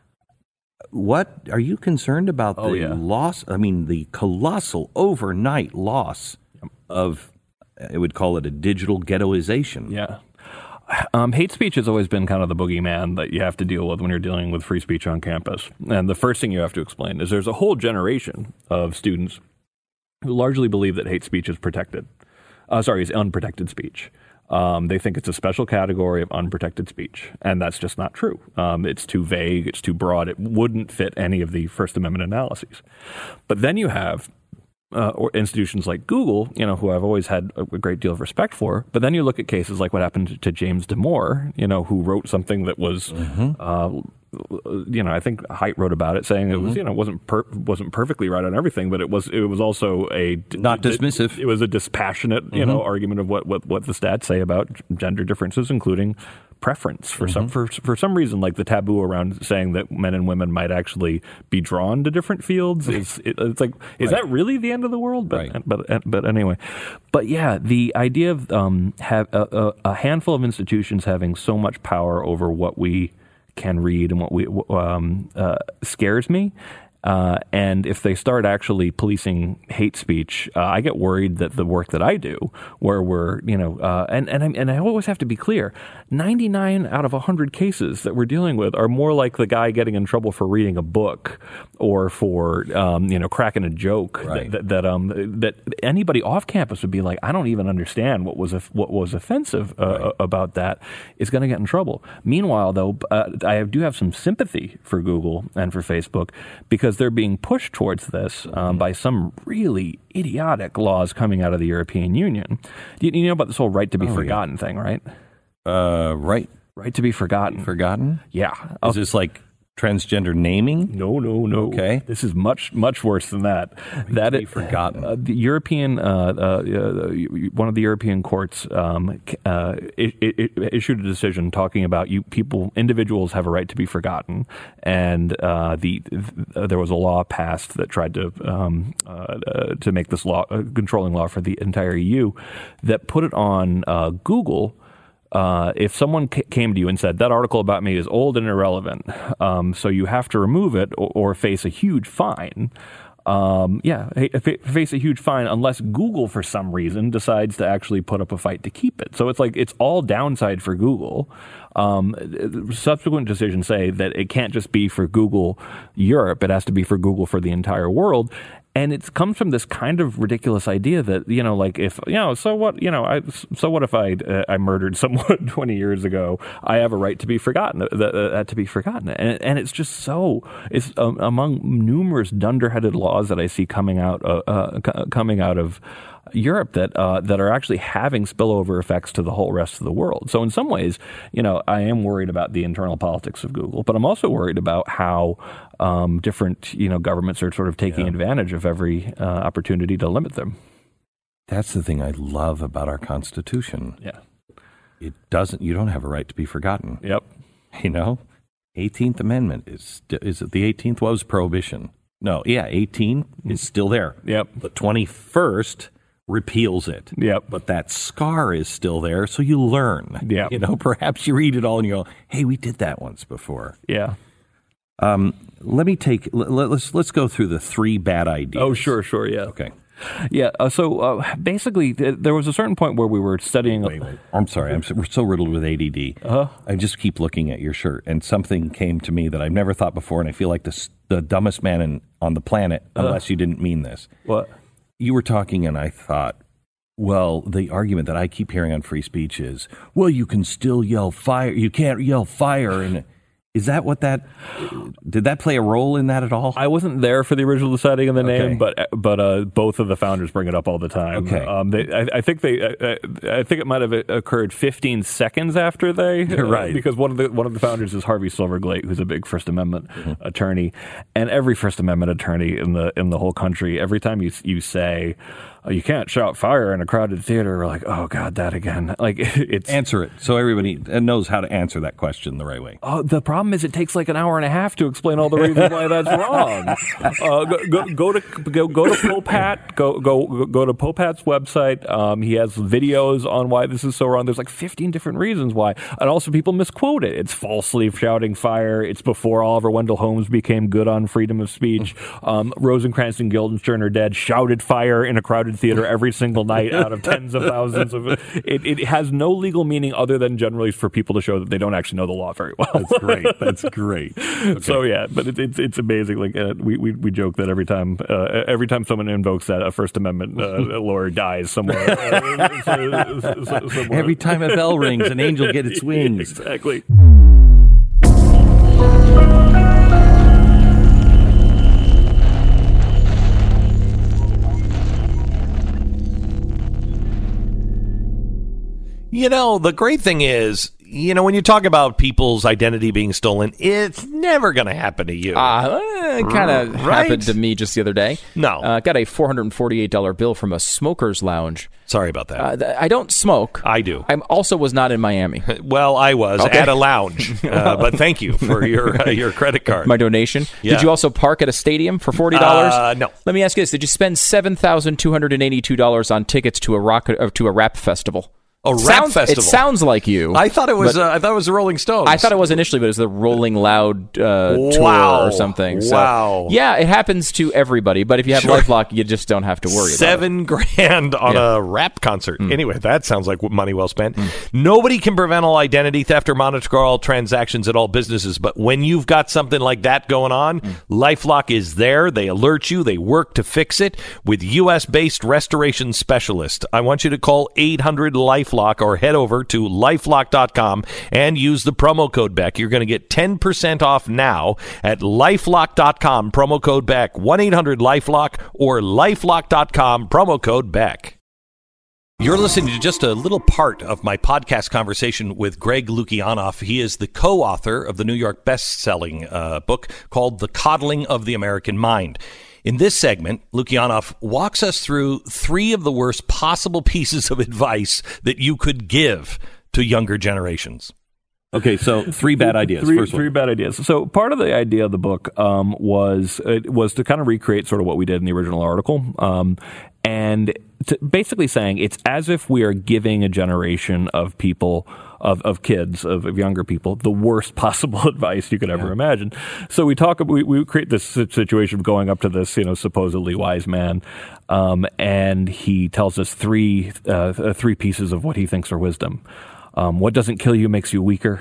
What, are you concerned about oh, the yeah. loss, I mean, the colossal overnight loss yep. of, I would call it a digital ghettoization? Yeah. Um, hate speech has always been kind of the boogeyman that you have to deal with when you're dealing with free speech on campus. And the first thing you have to explain is there's a whole generation of students who largely believe that hate speech is protected. Uh, sorry, is unprotected speech. Um, they think it's a special category of unprotected speech, and that's just not true. Um, it's too vague. It's too broad. It wouldn't fit any of the First Amendment analyses. But then you have uh, or institutions like Google, you know, who I've always had a great deal of respect for. But then you look at cases like what happened to James Damore, you know, who wrote something that was. Mm-hmm. Uh, You know, I think Haidt wrote about it, saying it was, mm-hmm. you know, wasn't per, wasn't perfectly right on everything, but it was it was also a not dismissive. It, it was a dispassionate, you mm-hmm. know, argument of what, what, what the stats say about gender differences, including preference for mm-hmm. some for for some reason, like the taboo around saying that men and women might actually be drawn to different fields. Is it, it's like is right. that really the end of the world? But right. but but anyway, but yeah, the idea of um have a, a handful of institutions having so much power over what we can read and what we um, uh, scares me. Uh, and if they start actually policing hate speech, uh, I get worried that the work that I do, where we're, you know, uh, and and I, and I always have to be clear, ninety-nine out of one hundred cases that we're dealing with are more like the guy getting in trouble for reading a book or for, um, you know, cracking a joke right. that that, um, that anybody off campus would be like, I don't even understand what was what was offensive uh, right. about that, is going to get in trouble. Meanwhile, though, uh, I do have some sympathy for Google and for Facebook because because they're being pushed towards this um, by some really idiotic laws coming out of the European Union. You, you know about this whole right to be oh, forgotten yeah. thing, right? Uh, right. Right to be forgotten. Forgotten? Yeah. Is this like transgender naming? No, no, no. Okay. This is much, much worse than that. Right that to be it, forgotten. Uh, the European, uh, uh, uh, one of the European courts um, uh, it, it issued a decision talking about you people, individuals have a right to be forgotten, and uh, the uh, there was a law passed that tried to um, uh, uh, to make this law uh, controlling law for the entire E U that put it on uh, Google. Uh, if someone c- came to you and said, that article about me is old and irrelevant, um, so you have to remove it or, or face a huge fine, um, yeah, f- face a huge fine unless Google, for some reason, decides to actually put up a fight to keep it. So it's like it's all downside for Google. Um, subsequent decisions say that it can't just be for Google Europe. It has to be for Google for the entire world. And it comes from this kind of ridiculous idea that, you know, like if, you know, so what, you know, I, so what if I uh, I murdered someone twenty years ago? I have a right to be forgotten, uh, uh, to be forgotten. And, and it's just so, it's um, among numerous dunderheaded laws that I see coming out, uh, uh, c- coming out of Europe that uh, that are actually having spillover effects to the whole rest of the world. So in some ways, you know, I am worried about the internal politics of Google, but I'm also worried about how um, different, you know, governments are sort of taking yeah. advantage of every uh, opportunity to limit them. That's the thing I love about our Constitution. Yeah, it doesn't. You don't have a right to be forgotten. Yep. You know, eighteenth Amendment is is it the eighteenth was prohibition? No, yeah, eighteen is still there. Yep. The twenty-first repeals it. Yep. But that scar is still there, so you learn. Yeah. You know, perhaps you read it all and you go, hey, we did that once before. Yeah. Um, let me take, let, let's let's go through the three bad ideas. Oh, sure, sure, yeah. Okay. Yeah, uh, so uh, basically, th- there was a certain point where we were studying. Wait, wait. I'm sorry, I'm so, we're so riddled with A D D. Uh-huh. I just keep looking at your shirt, and something came to me that I've never thought before, and I feel like the, the dumbest man in, on the planet, Uh-huh. unless you didn't mean this. What? You were talking, and I thought, well, the argument that I keep hearing on free speech is, well, you can still yell fire. You can't yell fire. And is that what that, did that play a role in that at all? I wasn't there for the original deciding of the Okay. name, but but uh, both of the founders bring it up all the time. Okay. Um, they, I, I think they, I, I think it might have occurred fifteen seconds after they, Right. uh, because one of the one of the founders is Harvey Silverglate, who's a big First Amendment Mm-hmm. attorney, and every First Amendment attorney in the in the whole country, every time you you say, oh, you can't shout fire in a crowded theater, we're like, oh God, that again. Like it's Answer it so everybody knows how to answer that question the right way. Oh, the problem is it takes like an hour and a half to explain all the reasons why that's wrong. Uh, go, go, go to go, go to Popat. Go go go to Popat's website. Um, he has videos on why this is so wrong. There's like fifteen different reasons why, and also people misquote it. It's falsely shouting fire. It's before Oliver Wendell Holmes became good on freedom of speech. Um, Rosencrantz and Guildenstern are dead. Shouted fire in a crowded theater every single night out of tens of thousands of it. It, it has no legal meaning other than generally for people to show that they don't actually know the law very well. That's great. That's great. Okay. So yeah, but it, it's it's amazing. Like uh, we, we we joke that every time uh, every time someone invokes that, a First Amendment uh, lawyer dies somewhere. Uh, so, so, so, somewhere. Every time a bell rings, an angel gets its wings. Exactly. You know, the great thing is, you know, when you talk about people's identity being stolen, it's never going to happen to you. Uh, it kind of Right? happened to me just the other day. No. Uh, got a four hundred forty-eight dollars bill from a smoker's lounge. Sorry about that. Uh, th- I don't smoke. I do. I also was not in Miami. Well, I was Okay. at a lounge, uh, but thank you for your uh, your credit card. My donation. Yeah. Did you also park at a stadium for forty dollars? Uh, no. Let me ask you this: did you spend seven thousand two hundred eighty-two dollars on tickets to a rock uh, to a rap festival? A rap sounds, festival. It sounds like you. I thought it was. but- Uh, I thought it was the Rolling Stones. I thought it was initially, but it was the Rolling Loud uh, Wow. tour or something. So, Wow. yeah, it happens to everybody, but if you have Sure. LifeLock, you just don't have to worry about it. Seven grand on Yeah. a rap concert. Anyway, that sounds like money well spent. Nobody can prevent all identity theft or monitor all transactions at all businesses, but when you've got something like that going on, LifeLock is there. They alert you. They work to fix it with U S based restoration specialists. I want you to call eight hundred life LifeLock or head over to lifelock dot com and use the promo code Beck. You're going to get ten percent off now at lifelock dot com, promo code Beck, one eight hundred LifeLock or lifelock dot com, promo code Beck. You're listening to just a little part of my podcast conversation with Greg Lukianoff. He is the co-author of the New York best-selling uh, book called The Coddling of the American Mind. In this segment, Lukianoff walks us through three of the worst possible pieces of advice that you could give to younger generations. Okay, so three bad ideas. Three, First one. three bad ideas. So part of the idea of the book um, was it was to kind of recreate sort of what we did in the original article, um, and to basically saying it's as if we are giving a generation of people, of, of kids, of, of younger people, the worst possible advice you could ever yeah. imagine. So we talk, we, we create this situation of going up to this, you know, supposedly wise man, um, and he tells us three uh, three pieces of what he thinks are wisdom. Um, what doesn't kill you makes you weaker.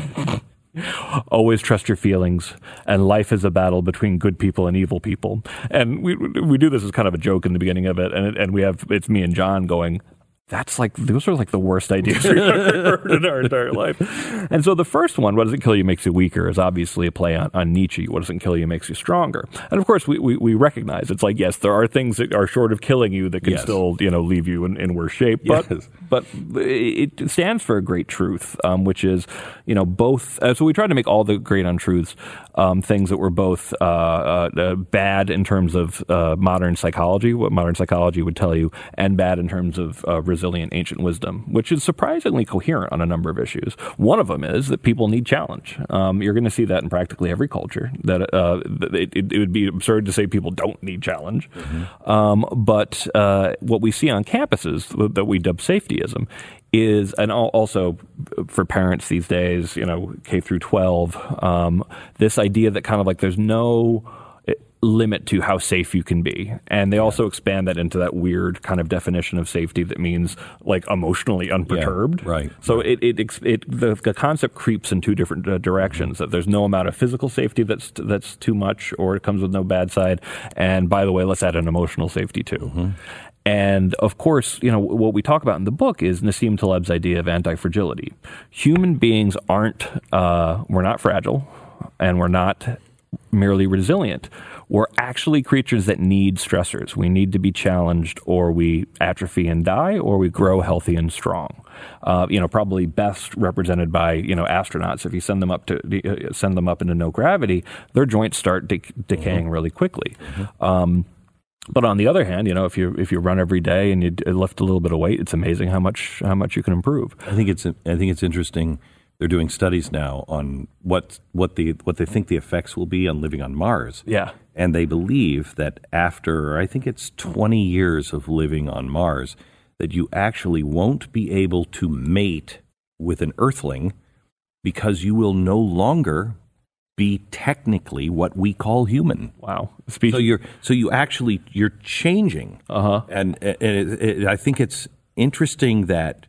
Always trust your feelings, and life is a battle between good people and evil people. And we we do this as kind of a joke in the beginning of it, and and we have it's me and John going, that's like, those are like the worst ideas we've ever heard in our entire life. And so the first one, what doesn't kill you makes you weaker, is obviously a play on, on Nietzsche. What doesn't kill you makes you stronger. And of course, we, we, we recognize it's like, yes, there are things that are short of killing you that can yes. still, you know, leave you in, in worse shape. But, yes. but it stands for a great truth, um, which is, you know, both. Uh, so we tried to make all the great untruths um, things that were both uh, uh, bad in terms of uh, modern psychology, what modern psychology would tell you, and bad in terms of uh, resilient ancient wisdom, which is surprisingly coherent on a number of issues. One of them is that people need challenge. Um, you're going to see that in practically every culture, that uh, it, it, it would be absurd to say people don't need challenge. Mm-hmm. Um, but uh, what we see on campuses that we dub safetyism is, and also for parents these days, you know, K through twelve, um, this idea that kind of like there's no limit to how safe you can be. And they yeah. also expand that into that weird kind of definition of safety that means like emotionally unperturbed. Yeah, right. So right. It, it, it, the, the concept creeps in two different uh, directions, mm-hmm. that there's no amount of physical safety that's, that's too much, or it comes with no bad side. And by the way, let's add an emotional safety too. Mm-hmm. And of course, you know, what we talk about in the book is Nassim Taleb's idea of anti-fragility. Human beings aren't, uh, we're not fragile, and we're not merely resilient. We're actually creatures that need stressors. We need to be challenged, or we atrophy and die, or we grow healthy and strong. Uh, you know, probably best represented by, you know, astronauts. If you send them up to uh, send them up into no gravity, their joints start de- decaying mm-hmm. really quickly. Mm-hmm. Um, But on the other hand, you know, if you if you run every day and you lift a little bit of weight, it's amazing how much how much you can improve. I think it's I think it's interesting. They're doing studies now on what what the what they think the effects will be on living on Mars. Yeah, and they believe that after I think it's twenty years of living on Mars, that you actually won't be able to mate with an Earthling because you will no longer be technically what we call human. Wow. Speech- so you're so you actually you're changing. Uh-huh. And, and it, it, I think it's interesting that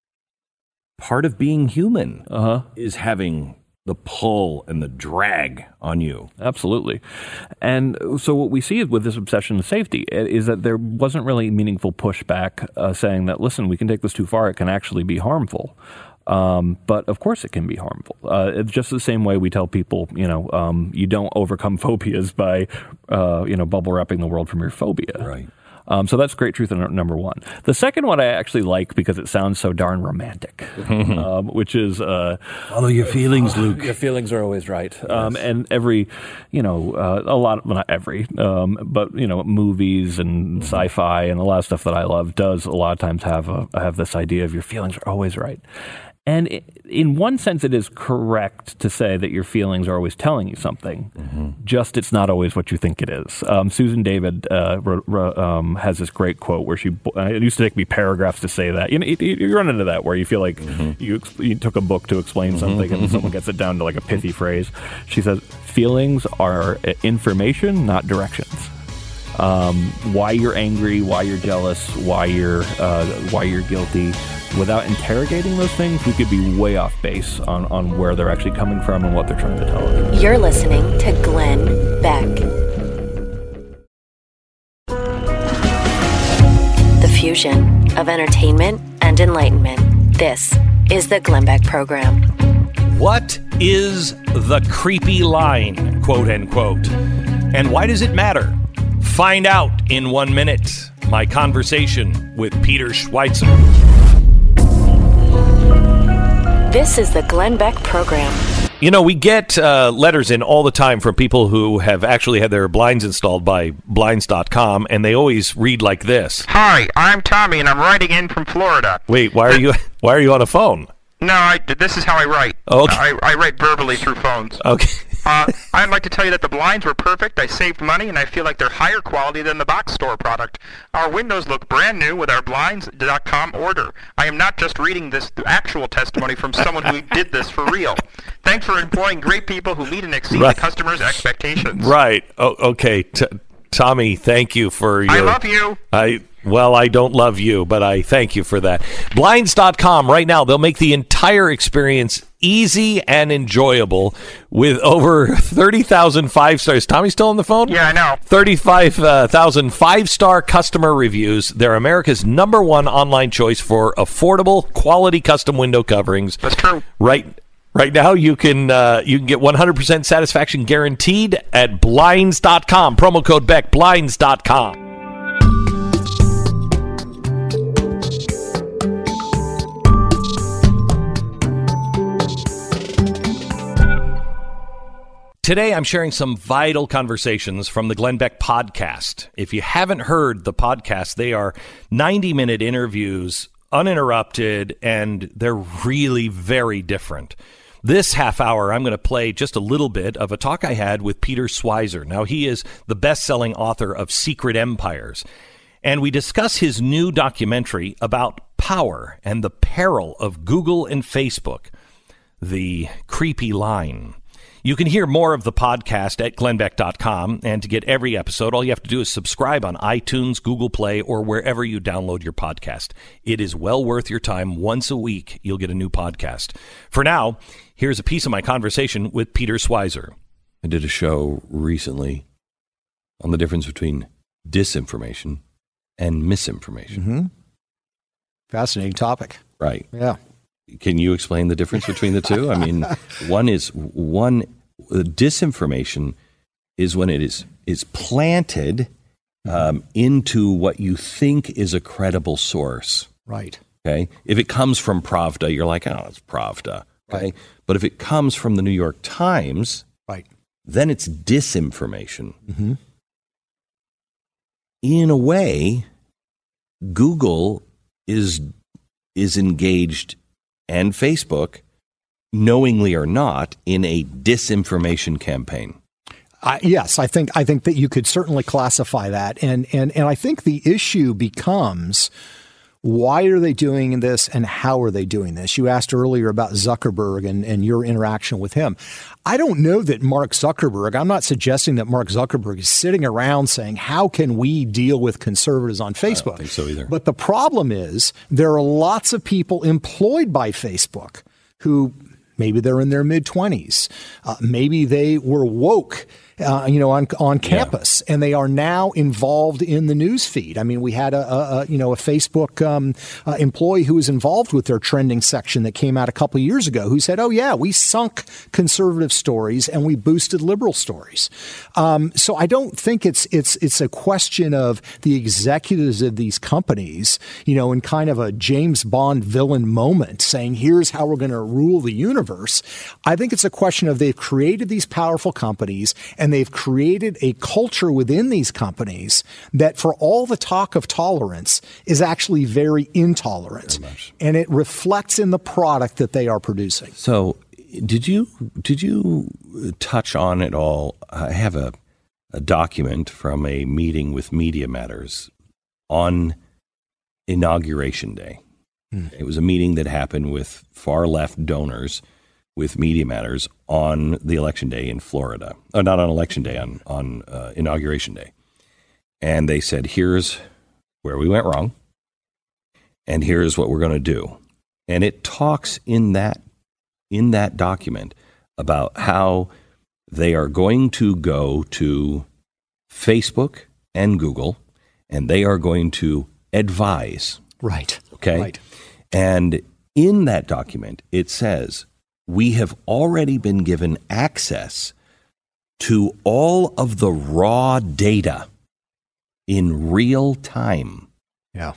part of being human uh-huh. is having the pull and the drag on you. Absolutely. And so what we see with this obsession with safety is that there wasn't really meaningful pushback uh, saying that, listen, we can take this too far. It can actually be harmful. Um, but of course it can be harmful. Uh, it's just the same way we tell people, you know, um, you don't overcome phobias by, uh, you know, bubble wrapping the world from your phobia. Right. Um, so that's great truth number one. The second one I actually like because it sounds so darn romantic, um, which is uh, follow your feelings, Luke. Your feelings are always right. Yes. Um, and every, you know, uh, a lot, well, not every, um, but you know, movies and mm-hmm. sci-fi and a lot of stuff that I love does a lot of times have a, have this idea of your feelings are always right. And in one sense, it is correct to say that your feelings are always telling you something, mm-hmm. just it's not always what you think it is. Um, Susan David uh, r- r- um, has this great quote where she, uh, it used to take me paragraphs to say that. You know, you, you run into that where you feel like mm-hmm. you, you took a book to explain mm-hmm. something and someone gets it down to like a pithy phrase. She says, feelings are information, not directions. Um, why you're angry, why you're jealous, why you're uh, why you're guilty. Without interrogating those things, we could be way off base on, on where they're actually coming from and what they're trying to tell us. You're listening to Glenn Beck. The fusion of entertainment and enlightenment. This is the Glenn Beck Program. What is the creepy line, quote unquote? And why does it matter? Find out in one minute. My conversation with Peter Schweizer. This is the Glenn Beck Program. You know, we get uh, letters in all the time from people who have actually had their blinds installed by blinds dot com, and they always read like this. Hi, I'm Tommy, and I'm writing in from Florida. Wait, why are you why are you on a phone? No, I, this is how I write. Okay. I, I write verbally through phones. Okay. uh, I'd like to tell you that the blinds were perfect. I saved money, and I feel like they're higher quality than the box store product. Our windows look brand new with our blinds dot com order. I am not just reading this actual testimony from someone who did this for real. Thanks for employing great people who meet and exceed Right. the customer's expectations. Right. Oh, okay. T- Tommy, thank you for your... I love you. I Well, I don't love you, but I thank you for that. blinds dot com, right now, they'll make the entire experience easy and enjoyable with over thirty thousand five-stars. Is Tommy still on the phone? Yeah, I know. thirty-five thousand five-star customer reviews. They're America's number one online choice for affordable, quality custom window coverings. That's true. Right Right now, you can uh, you can get one hundred percent satisfaction guaranteed at blinds dot com. Promo code Beck, blinds dot com. Today, I'm sharing some vital conversations from the Glenn Beck podcast. If you haven't heard the podcast, they are ninety-minute interviews, uninterrupted, and they're really very different. This half hour, I'm going to play just a little bit of a talk I had with Peter Schweizer. Now, he is the best-selling author of Secret Empires, and we discuss his new documentary about power and the peril of Google and Facebook, The Creepy Line. You can hear more of the podcast at glenn beck dot com, and to get every episode, all you have to do is subscribe on iTunes, Google Play, or wherever you download your podcast. It is well worth your time. Once a week, you'll get a new podcast. For now, here's a piece of my conversation with Peter Schweizer. I did a show recently on the difference between disinformation and misinformation. Mm-hmm. Fascinating topic. Right. Yeah. Can you explain the difference between the two? I mean, one is one uh, disinformation is when it is is planted um, into what you think is a credible source. Right. Okay. If it comes from Pravda, you're like, oh, it's Pravda. Okay. Right. But if it comes from the New York Times, Right. then it's disinformation. Mm-hmm. In a way, Google is is engaged, and Facebook, knowingly or not, in a disinformation campaign. Uh, yes, I think I think that you could certainly classify that, and and and I think the issue becomes, why are they doing this and how are they doing this? You asked earlier about Zuckerberg and, and your interaction with him. I don't know that Mark Zuckerberg, I'm not suggesting that Mark Zuckerberg is sitting around saying, how can we deal with conservatives on Facebook? I don't think so either. But the problem is there are lots of people employed by Facebook who maybe they're in their mid-twenties. Uh, maybe they were woke. Uh, you know, on on campus, yeah. and they are now involved in the news feed. I mean, we had a, a, a you know a Facebook um, uh, employee who was involved with their trending section that came out a couple of years ago, who said, "Oh yeah, we sunk conservative stories and we boosted liberal stories." Um, so I don't think it's it's it's a question of the executives of these companies, you know, in kind of a James Bond villain moment, saying, "Here's how we're going to rule the universe." I think it's a question of they've created these powerful companies. And they've created a culture within these companies that, for all the talk of tolerance, is actually very intolerant. Very and it reflects in the product that they are producing. So did you did you touch on it all? I have a, a document from a meeting with Media Matters on Inauguration Day. Hmm. It was a meeting that happened with far left donors with Media Matters on the election day in Florida. Oh, not on election day, on, on uh, Inauguration Day. And they said, here's where we went wrong, and here's what we're going to do. And it talks in that in that document about how they are going to go to Facebook and Google, and they are going to advise. Right. Okay? Right. And In that document, it says, we have already been given access to all of the raw data in real time. Yeah.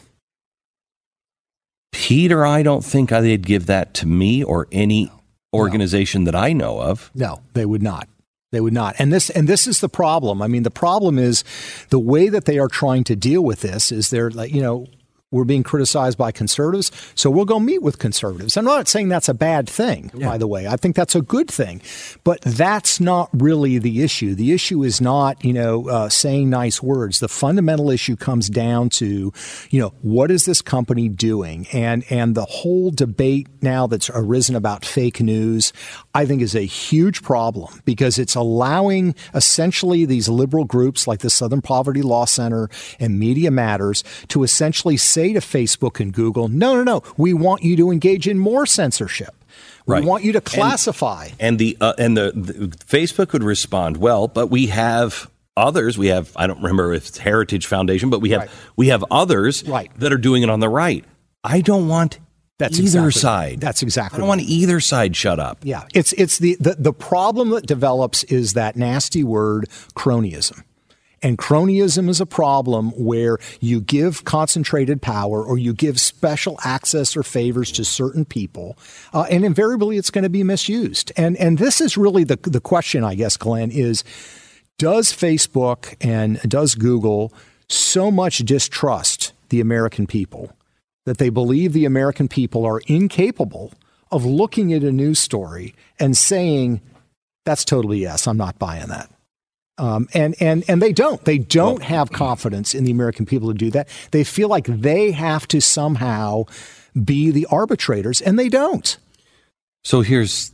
Peter, I don't think they'd give that to me or any organization no. that I know of. No, they would not. They would not. And this and this is the problem. I mean, the problem is the way that they are trying to deal with this is they're like, you know, we're being criticized by conservatives, so we'll go meet with conservatives. I'm not saying that's a bad thing, yeah. by the way. I think that's a good thing. But that's not really the issue. The issue is not, you know, uh, saying nice words. The fundamental issue comes down to, you know, what is this company doing? And and the whole debate now that's arisen about fake news, I think is a huge problem because it's allowing essentially these liberal groups like the Southern Poverty Law Center and Media Matters to essentially say to Facebook and Google, no, no, no, we want you to engage in more censorship. We right. want you to classify. And, and the uh, and the, the Facebook would respond, well, but we have others. We have, I don't remember if it's Heritage Foundation, but we have right. we have others right. that are doing it on the right. I don't want That's either exactly, side. That's exactly. I don't right. want either side shut up. Yeah, it's it's the, the the problem that develops is that nasty word cronyism. And cronyism is a problem where you give concentrated power or you give special access or favors to certain people, uh, and invariably it's going to be misused. And and this is really the the question, I guess, Glenn, is does Facebook and does Google so much distrust the American people that they believe the American people are incapable of looking at a news story and saying, that's totally yes, I'm not buying that. Um, and, and, and they don't. They don't have confidence in the American people to do that. They feel like they have to somehow be the arbitrators, and they don't. So here's,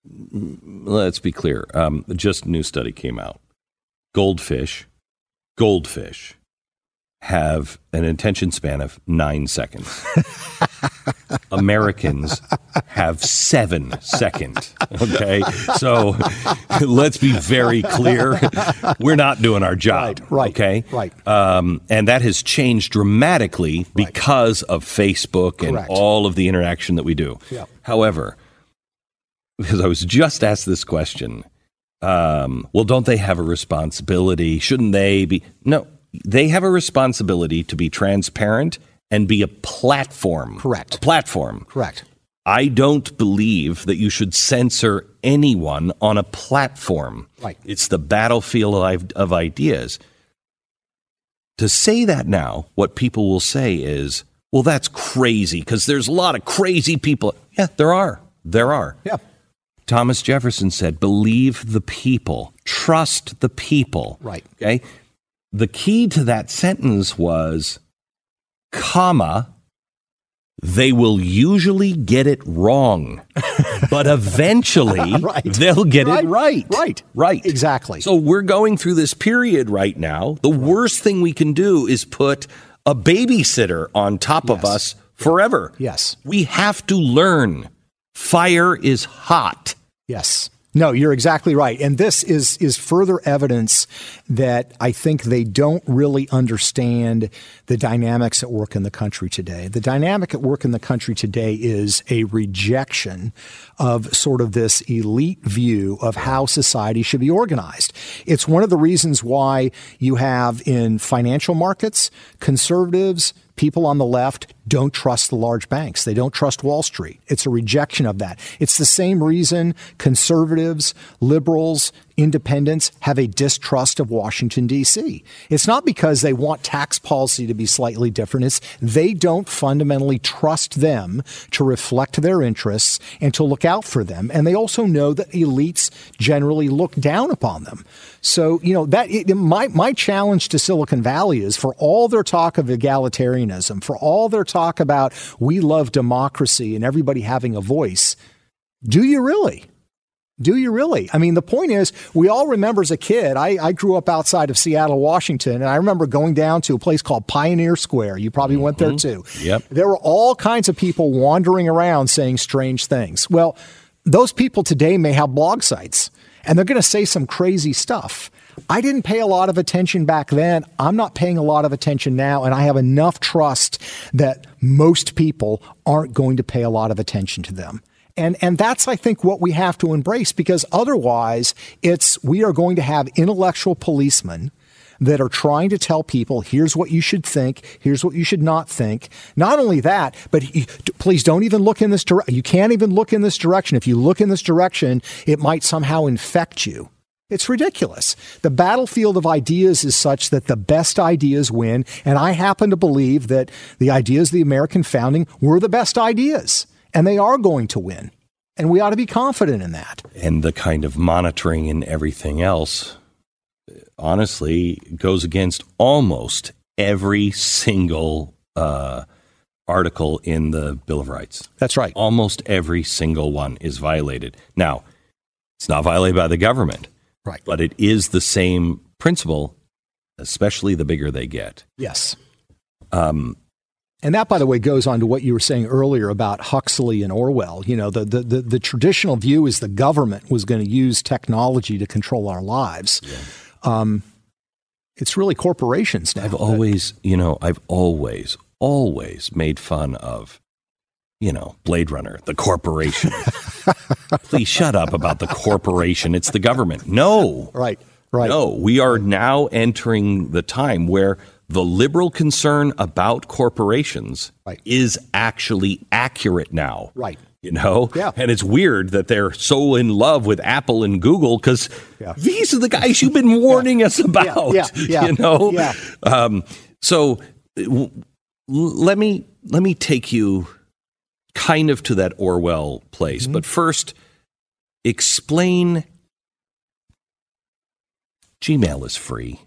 let's be clear. Um, just a new study came out. Goldfish, goldfish have an attention span of nine seconds. Americans have seven seconds. Okay, so let's be very clear. We're not doing our job. Right, right, okay, right. Um, and that has changed dramatically right. because of Facebook and Correct. all of the interaction that we do. Yeah. However, because I was just asked this question, um, well, don't they have a responsibility? Shouldn't they be? No. They have a responsibility to be transparent and be a platform. Correct. A platform. Correct. I don't believe that you should censor anyone on a platform. Right. It's the battlefield of, of ideas. To say that now, what people will say is, well, that's crazy because there's a lot of crazy people. Yeah, there are. There are. Yeah. Thomas Jefferson said, believe the people. Trust the people. Right. Okay. The key to that sentence was, comma, they will usually get it wrong, but eventually right. they'll get right. it right. Right. Right. Exactly. So we're going through this period right now. The right. worst thing we can do is put a babysitter on top yes. of us forever. Yes. We have to learn. Fire is hot. Yes. No, you're exactly right. And this is is further evidence that I think they don't really understand the dynamics at work in the country today. The dynamic at work in the country today is a rejection of sort of this elite view of how society should be organized. It's one of the reasons why you have in financial markets, conservatives, people on the left don't trust the large banks. They don't trust Wall Street. It's a rejection of that. It's the same reason conservatives, liberals, independents have a distrust of Washington, D C. It's not because they want tax policy to be slightly different. It's they don't fundamentally trust them to reflect their interests and to look out for them. And they also know that elites generally look down upon them. So, you know, that it, my, my challenge to Silicon Valley is for all their talk of egalitarianism, for all their talk about we love democracy and everybody having a voice, do you really? Do you really? I mean, the point is, we all remember as a kid, I, I grew up outside of Seattle, Washington, and I remember going down to a place called Pioneer Square. You probably mm-hmm. went there too. Yep. There were all kinds of people wandering around saying strange things. Well, those people today may have blog sites. and they're going to say some crazy stuff. I didn't pay a lot of attention back then. I'm not paying a lot of attention now, and I have enough trust that most people aren't going to pay a lot of attention to them. And and that's, I think, what we have to embrace, because otherwise it's we are going to have intellectual policemen that are trying to tell people, here's what you should think, here's what you should not think. Not only that, but he, please don't even look in this direction. You can't even look in this direction. If you look in this direction, it might somehow infect you. It's ridiculous. The battlefield of ideas is such that the best ideas win, and I happen to believe that the ideas of the American founding were the best ideas, and they are going to win, and we ought to be confident in that. And the kind of monitoring and everything else, honestly, goes against almost every single uh, article in the Bill of Rights. That's right. Almost every single one is violated. Now, it's not violated by the government. Right. But it is the same principle, especially the bigger they get. Yes. Um, and that, by the way, goes on to what you were saying earlier about Huxley and Orwell. You know, the, the, the, the traditional view is the government was going to use technology to control our lives. Yeah. Um, it's really corporations now. I've always, you know, I've always, always made fun of, you know, Blade Runner, the corporation. Please shut up about the corporation. It's the government. No. Right, right. No, we are now entering the time where the liberal concern about corporations right. is actually accurate now. Right. You know? Yeah. And it's weird that they're so in love with Apple and Google because yeah. these are the guys you've been warning yeah. us about. Yeah, yeah, yeah. You know? Yeah. Um, so w- let me let me take you kind of to that Orwell place. Mm-hmm. But first, explain Gmail is free.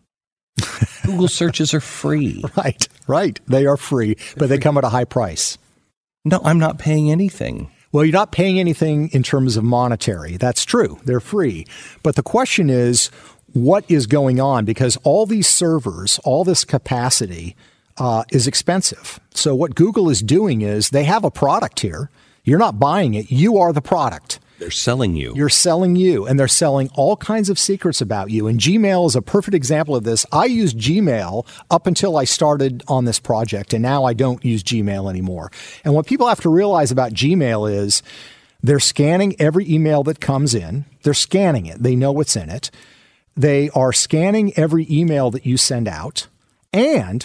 Google searches are free. Right, right. They are free, but they come at a high price. No, I'm not paying anything. Well, you're not paying anything in terms of monetary. That's true. They're free. But the question is, what is going on? Because all these servers, all this capacity uh, is expensive. So what Google is doing is they have a product here. You're not buying it. You are the product. They're selling you. You're selling you, and they're selling all kinds of secrets about you. And Gmail is a perfect example of this. I used Gmail up until I started on this project, and now I don't use Gmail anymore. And what people have to realize about Gmail is they're scanning every email that comes in. They're scanning it. They know what's in it. They are scanning every email that you send out. And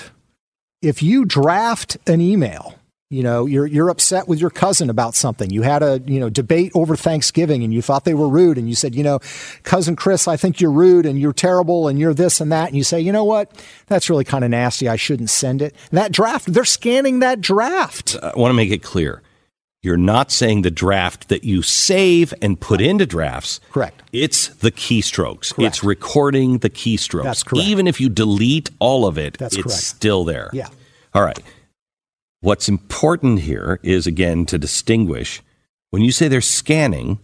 if you draft an email, you know, you're you're upset with your cousin about something. You had a, you know, debate over Thanksgiving and you thought they were rude. And you said, you know, cousin Chris, I think you're rude and you're terrible and you're this and that. And you say, you know what? That's really kind of nasty. I shouldn't send it. And that draft, they're scanning that draft. I want to make it clear. You're not saying the draft that you save and put into drafts. Correct. It's the keystrokes. Correct. It's recording the keystrokes. That's correct. Even if you delete all of it, That's it's correct. still there. Yeah. All right. What's important here is, again, to distinguish. When you say they're scanning,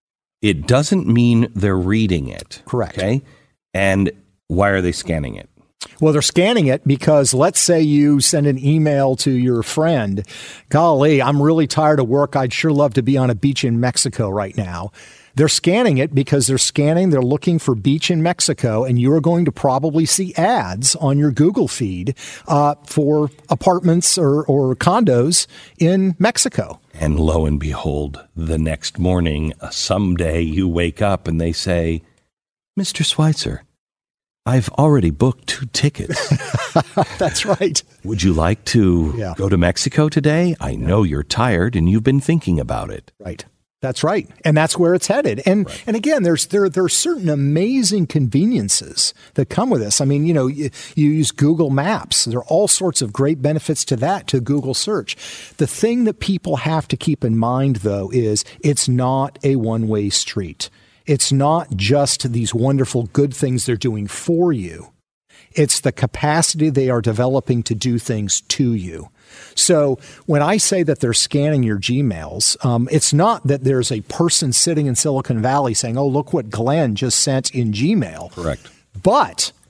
it doesn't mean they're reading it. Correct. Okay? And why are they scanning it? Well, they're scanning it because let's say you send an email to your friend. Golly, I'm really tired of work. I'd sure love to be on a beach in Mexico right now. They're scanning it because they're scanning, they're looking for beach in Mexico, and you are going to probably see ads on your Google feed uh, for apartments or, or condos in Mexico. And lo and behold, the next morning, uh, someday you wake up and they say, Mister Schweitzer, I've already booked two tickets. That's right. Would you like to yeah. go to Mexico today? I know you're tired and you've been thinking about it. Right. That's right. And that's where it's headed. And right. and again, there's there there are certain amazing conveniences that come with this. I mean, you know, you, you use Google Maps. There are all sorts of great benefits to that, to Google search. The thing that people have to keep in mind, though, is it's not a one-way street. It's not just these wonderful good things they're doing for you. It's the capacity they are developing to do things to you. So when I say that they're scanning your Gmails, um, it's not that there's a person sitting in Silicon Valley saying, oh, look what Glenn just sent in Gmail. Correct. But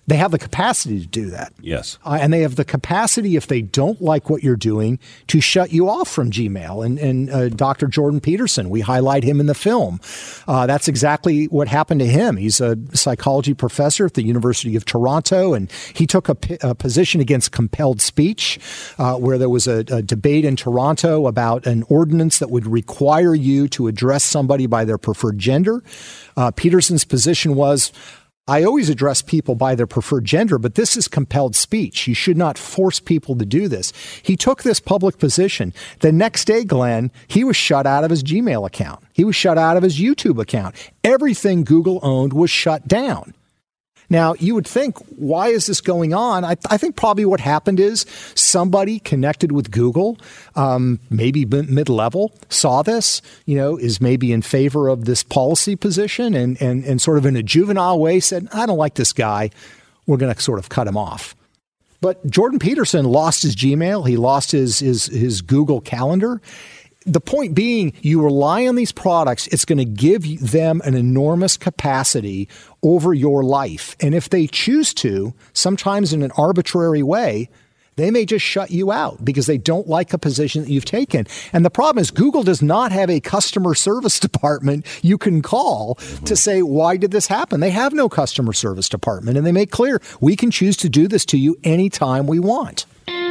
They have the capacity to do that. Yes. Uh, and they have the capacity, if they don't like what you're doing, to shut you off from Gmail. And, and uh, Doctor Jordan Peterson, we highlight him in the film. Uh, that's exactly what happened to him. He's a psychology professor at the University of Toronto, and he took a, a position against compelled speech, uh, where there was a, a debate in Toronto about an ordinance that would require you to address somebody by their preferred gender. Uh, Peterson's position was, I always address people by their preferred gender, but this is compelled speech. You should not force people to do this. He took this public position. The next day, Glenn, he was shut out of his Gmail account. He was shut out of his YouTube account. Everything Google owned was shut down. Now, you would think, why is this going on? I, I think probably what happened is somebody connected with Google, um, maybe mid-level, saw this, you know, is maybe in favor of this policy position and, and, and sort of in a juvenile way said, I don't like this guy. We're going to sort of cut him off. But Jordan Peterson lost his Gmail. He lost his, his, his Google Calendar. The point being, you rely on these products, it's going to give them an enormous capacity over your life. And if they choose to, sometimes in an arbitrary way, they may just shut you out because they don't like a position that you've taken. And the problem is Google does not have a customer service department you can call mm-hmm. to say, why did this happen? They have no customer service department. And they make clear, we can choose to do this to you anytime we want.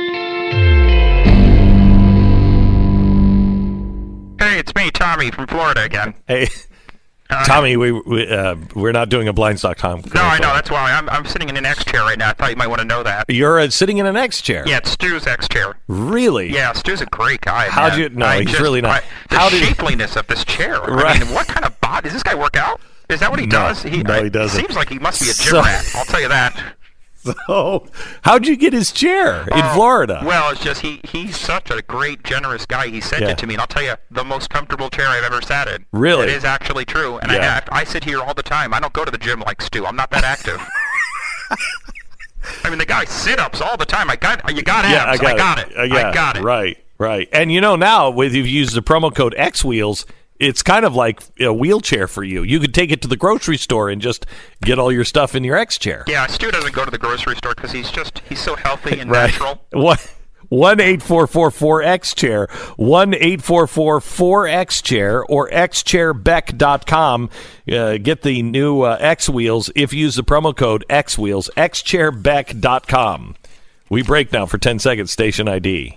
Hey, it's me, Tommy, from Florida again. Hey, uh, Tommy, we, we, uh, we're not doing a Blinds dot com. No, I know. That's why. I'm, I'm sitting in an X chair right now. I thought you might want to know that. You're uh, sitting in an X chair? Yeah, it's Stu's X chair. Really? Yeah, Stu's a great guy, How'd man. you? No, I he's just, really not. I, the How did shapeliness he... of this chair. Right. I mean, what kind of body? Does this guy work out? Is that what he no, does? He, no, I, he doesn't. Seems like he must be a gym so... rat. I'll tell you that. So, how'd you get his chair in uh, Florida? Well, it's just he he's such a great, generous guy. He sent yeah. it to me, and I'll tell you, the most comfortable chair I've ever sat in. Really? It is actually true. And yeah. I, I sit here all the time. I don't go to the gym like Stu. I'm not that active. I mean, the guy sit-ups all the time. I got you got yeah, abs. I got, I got it. it. Uh, yeah, I got it. Right, right. And you know now, with you've used the promo code X Wheels, it's kind of like a wheelchair for you. You could take it to the grocery store and just get all your stuff in your X chair. Yeah, Stu doesn't go to the grocery store because he's just he's so healthy and right. natural. What? One eight four four four X chair, one eight four four four X chair, or x chair beck dot com. Uh, get the new uh, X Wheels if you use the promo code X Wheels. x chair beck dot com. We break now for ten seconds. Station I D.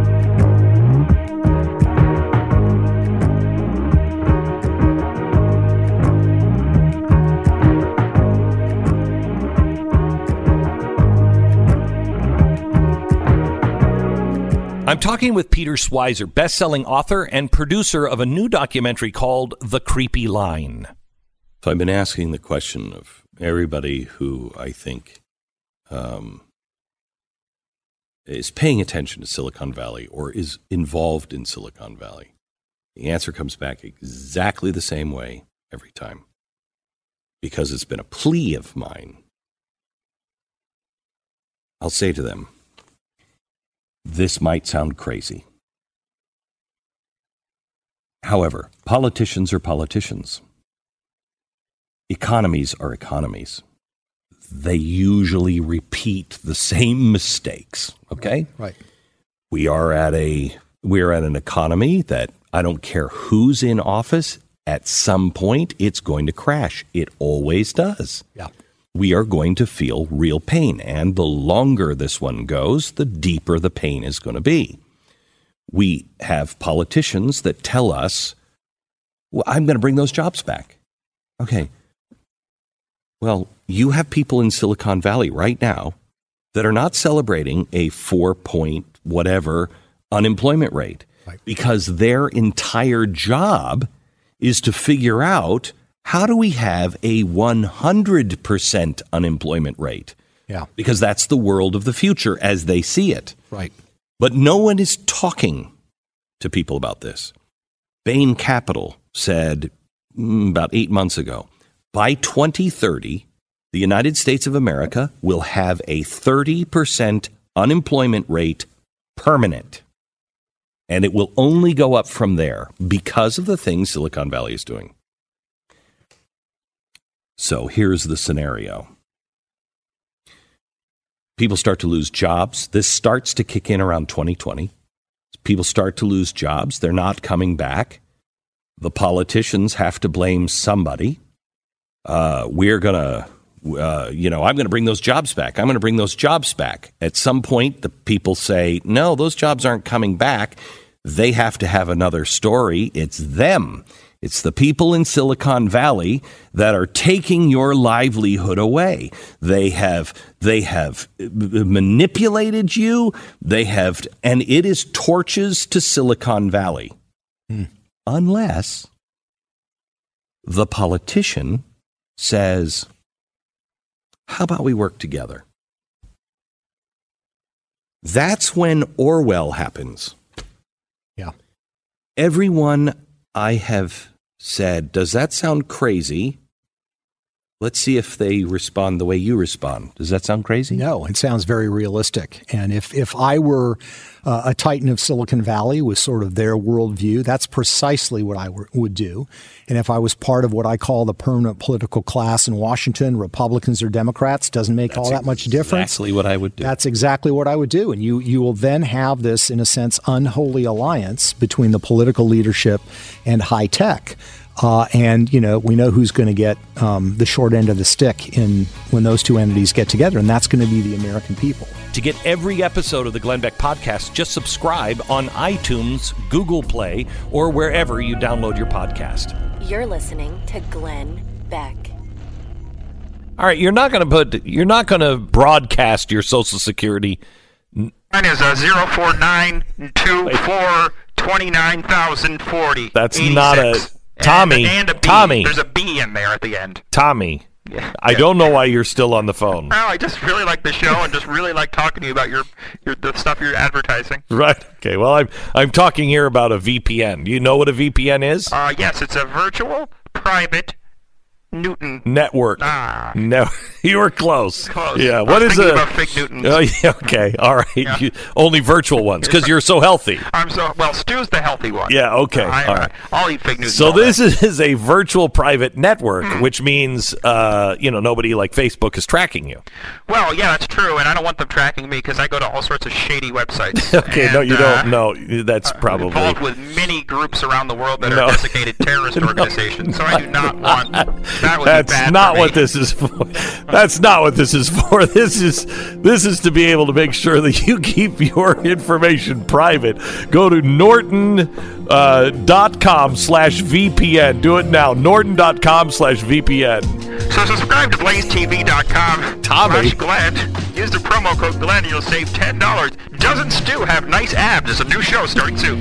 I'm talking with Peter Schweizer, best-selling author and producer of a new documentary called The Creepy Line. So I've been asking the question of everybody who I think um, is paying attention to Silicon Valley or is involved in Silicon Valley. The answer comes back exactly the same way every time, because it's been a plea of mine. I'll say to them, this might sound crazy. However, politicians are politicians. Economies are economies. They usually repeat the same mistakes, okay? Right. We are at a we are at an economy that I don't care who's in office, at some point it's going to crash. It always does. Yeah. We are going to feel real pain. And the longer this one goes, the deeper the pain is going to be. We have politicians that tell us, well, I'm going to bring those jobs back. Okay. Well, you have people in Silicon Valley right now that are not celebrating a four point whatever unemployment rate, right, because their entire job is to figure out, how do we have a one hundred percent unemployment rate? Yeah. Because that's the world of the future as they see it. Right. But no one is talking to people about this. Bain Capital said mm, about eight months ago, by twenty thirty, the United States of America will have a thirty percent unemployment rate permanent. And it will only go up from there because of the things Silicon Valley is doing. So here's the scenario. people start to lose jobs. This starts to kick in around twenty twenty. People start to lose jobs. They're not coming back. The politicians have to blame somebody. Uh, we're going to, uh, you know, I'm going to bring those jobs back. I'm going to bring those jobs back. At some point, the people say, no, those jobs aren't coming back. They have to have another story. It's them. It's the people in Silicon Valley that are taking your livelihood away. They have they have manipulated you. They have, and it is torches to Silicon Valley. Hmm. Unless the politician says, how about we work together? That's when Orwell happens. Yeah. Everyone I have said, does that sound crazy? Let's see if they respond the way you respond. Does that sound crazy? No, it sounds very realistic. And if, if I were uh, a titan of Silicon Valley with sort of their worldview, that's precisely what I w- would do. And if I was part of what I call the permanent political class in Washington, Republicans or Democrats, doesn't make that's all that much difference. Exactly what I would do. That's exactly what I would do. And you, you will then have this, in a sense, unholy alliance between the political leadership and high tech. Uh, and, you know, we know who's going to get um, the short end of the stick in when those two entities get together, and that's going to be the American people. To get every episode of the Glenn Beck Podcast, just subscribe on iTunes, Google Play, or wherever you download your podcast. You're listening to Glenn Beck. All right, you're not going to put, you're not going to broadcast your Social Security. Mine is a zero four nine two four two nine thousand forty. That's not a... Tommy, and, and a B. Tommy. There's a B in there at the end. Tommy, yeah. I yeah. don't know why you're still on the phone. Oh, I just really like the show and just really like talking to you about your, your the stuff you're advertising. Right. Okay. Well, I'm I'm talking here about a V P N. Do you know what a V P N is? Uh, yes, it's a virtual private Newton network. Ah. No, you were close. Close. Yeah. I What was is thinking a? about fake Newtons. Oh, yeah, okay. All right. Yeah. You, only virtual ones because you're so healthy. I'm so well. Stu's the healthy one. Yeah. Okay. Uh, I, all right. I'll eat fake Newtons. So all this day. is a virtual private network, Hmm. which means uh, you know nobody like Facebook is tracking you. Well, yeah, that's true, and I don't want them tracking me because I go to all sorts of shady websites. Okay. and, no, you uh, don't. No, that's probably involved with many groups around the world that No. are designated terrorist No. organizations. So I do not want that. Would That's be bad not for what me. this is for. That's not what this is for. This is this is to be able to make sure that you keep your information private. Go to Norton uh, dot com slash V P N. Do it now. Norton dot com slash V P N. So subscribe to Blaze T V dot com Tommy. slash Glenn. Use the promo code Glenn and you'll save ten dollars. Doesn't Stu have nice abs? It's a new show starting soon.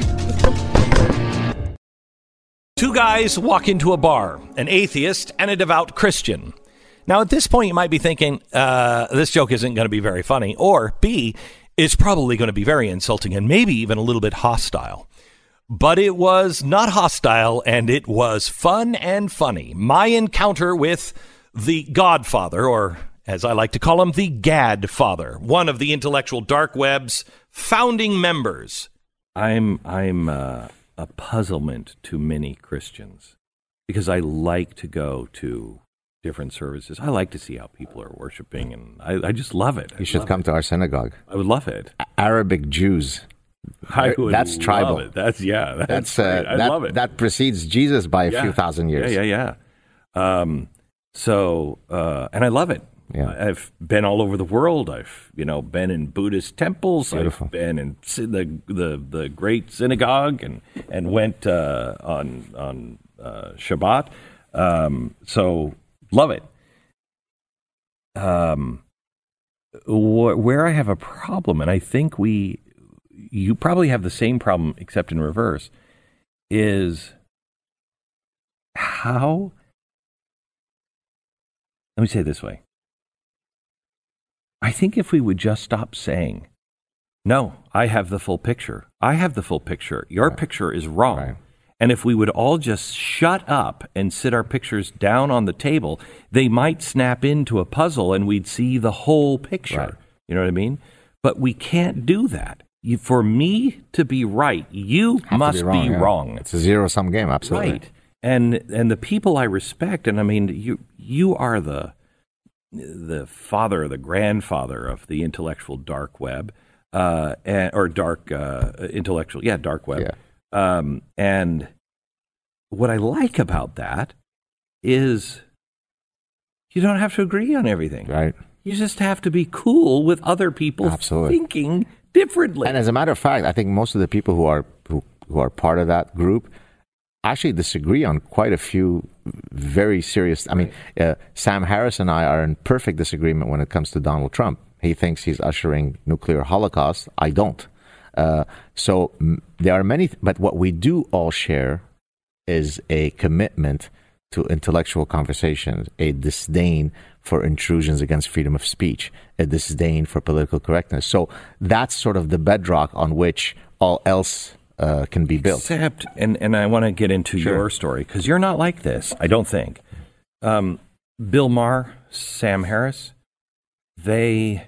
Two guys walk into a bar, an atheist and a devout Christian. Now, at this point, you might be thinking, uh, this joke isn't going to be very funny, or B, it's probably going to be very insulting and maybe even a little bit hostile. But it was not hostile, and it was fun and funny. My encounter with the Godfather, or as I like to call him, the Gadfather, one of the intellectual dark web's founding members. I'm I'm uh, a puzzlement to many Christians because I like to go to different services. I like to see how people are worshiping, and I, I just love it. I You should love come it. to our synagogue. I would love it. Arabic Jews. I would That's love tribal. it. That's yeah. That's, That's great. uh, I that, love it. that precedes Jesus by a Yeah. few thousand years. Yeah, yeah, yeah. Um, so, uh, and I love it. Yeah. I've been all over the world. I've, you know, been in Buddhist temples. Beautiful. I've been in sy- the the the great synagogue and and went uh, on on uh, Shabbat. Um, so love it. Um, wh- where I have a problem, and I think we, you probably have the same problem, except in reverse, is how. Let me say it this way. I think if we would just stop saying, no, I have the full picture. I have the full picture. Your Right. picture is wrong. Right. And if we would all just shut up and sit our pictures down on the table, they might snap into a puzzle and we'd see the whole picture. Right. You know what I mean? But we can't do that. You, for me to be right, you Have to must be wrong, wrong. yeah. It's a zero-sum game, absolutely. Right. And and the people I respect, and I mean, you you are the the father, the grandfather of the intellectual dark web, uh, and, or dark uh, intellectual, yeah, dark web. Yeah. Um, and what I like about that is you don't have to agree on everything. Right. You just have to be cool with other people Absolutely. thinking differently. And as a matter of fact, I think most of the people who are who, who are part of that group actually disagree on quite a few very serious. I mean, uh, Sam Harris and I are in perfect disagreement when it comes to Donald Trump. He thinks he's ushering nuclear holocaust. I don't. Uh, so m- there are many, th- but what we do all share is a commitment to intellectual conversations, a disdain for intrusions against freedom of speech, a disdain for political correctness. So that's sort of the bedrock on which all else uh, can be built. Except, and, and I want to get into Sure. your story, because you're not like this, I don't think. Um, Bill Maher, Sam Harris, they,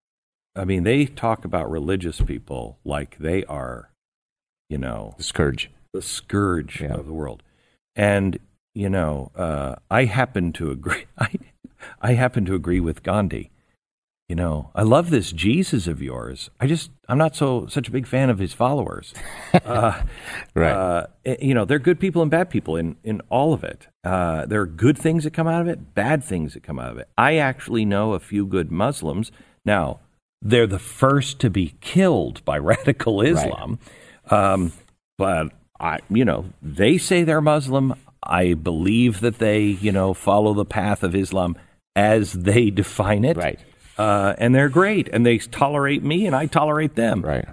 I mean, they talk about religious people like they are, you know, The scourge. the scourge Yeah. of the world. And, you know, uh, I happen to agree. I, I happen to agree with Gandhi. You know, I love this Jesus of yours. I just, I'm not so such a big fan of his followers. Uh, Right. Uh, you know, they're good people and bad people in, in all of it. Uh, there are good things that come out of it, bad things that come out of it. I actually know a few good Muslims. Now, they're the first to be killed by radical Islam. Um, but, I, you know, they say they're Muslim. I believe that they, you know, follow the path of Islam as they define it. Right. Uh, and they're great, and they tolerate me, and I tolerate them. Right.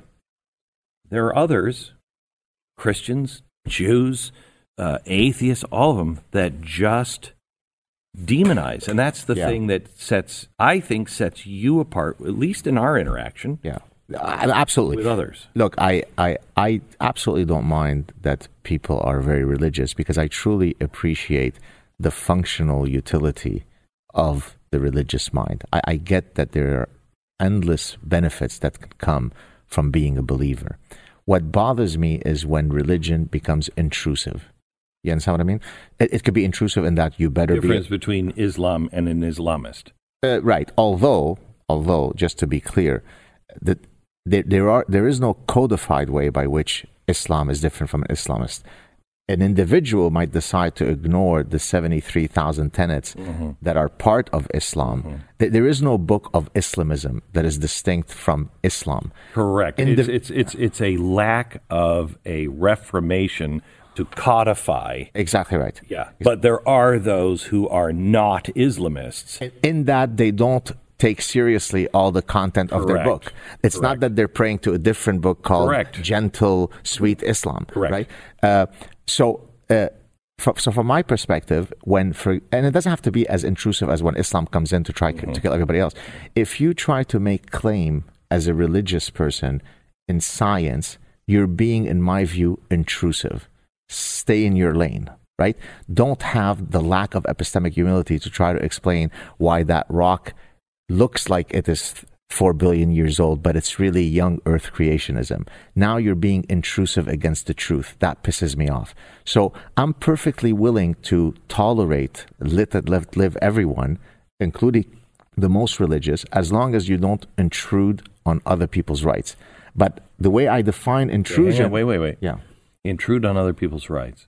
There are others, Christians, Jews, uh, atheists, all of them, that just demonize. And that's the Yeah. thing that sets, I think, sets you apart, at least in our interaction Yeah. I- Absolutely. with others. Look, I, I, I absolutely don't mind that people are very religious because I truly appreciate the functional utility of the religious mind. I, I get that there are endless benefits that can come from being a believer. What bothers me is when religion becomes intrusive. You understand what I mean? It, it could be intrusive in that you better Difference be... between Islam and an Islamist. Uh, right. Although, although, just to be clear, that there, there are there is no codified way by which Islam is different from an Islamist. An individual might decide to ignore the seventy-three thousand tenets Mm-hmm. that are part of Islam. Mm-hmm. Th- There is no book of Islamism that is distinct from Islam. Correct. In It's, the- it's, it's, it's a lack of a reformation to codify. Exactly right. Yeah. But there are those who are not Islamists. In that they don't take seriously all the content of their Correct. book. It's not Correct. that they're praying to a different book called Correct. Gentle, Sweet Islam. Correct. Right? Uh, so, uh, fro- so from my perspective, when for and it doesn't have to be as intrusive as when Islam comes in to try Mm-hmm. to kill everybody else. If you try to make claim as a religious person in science, you're being, in my view, intrusive. Stay in your lane. Right? Don't have the lack of epistemic humility to try to explain why that rock looks like it is four billion years old, but it's really young Earth creationism. Now you're being intrusive against the truth. That pisses me off. So I'm perfectly willing to tolerate, let, let live everyone, including the most religious, as long as you don't intrude on other people's rights. But the way I define intrusion... Hang on, wait, wait, wait. Yeah. Intrude on other people's rights.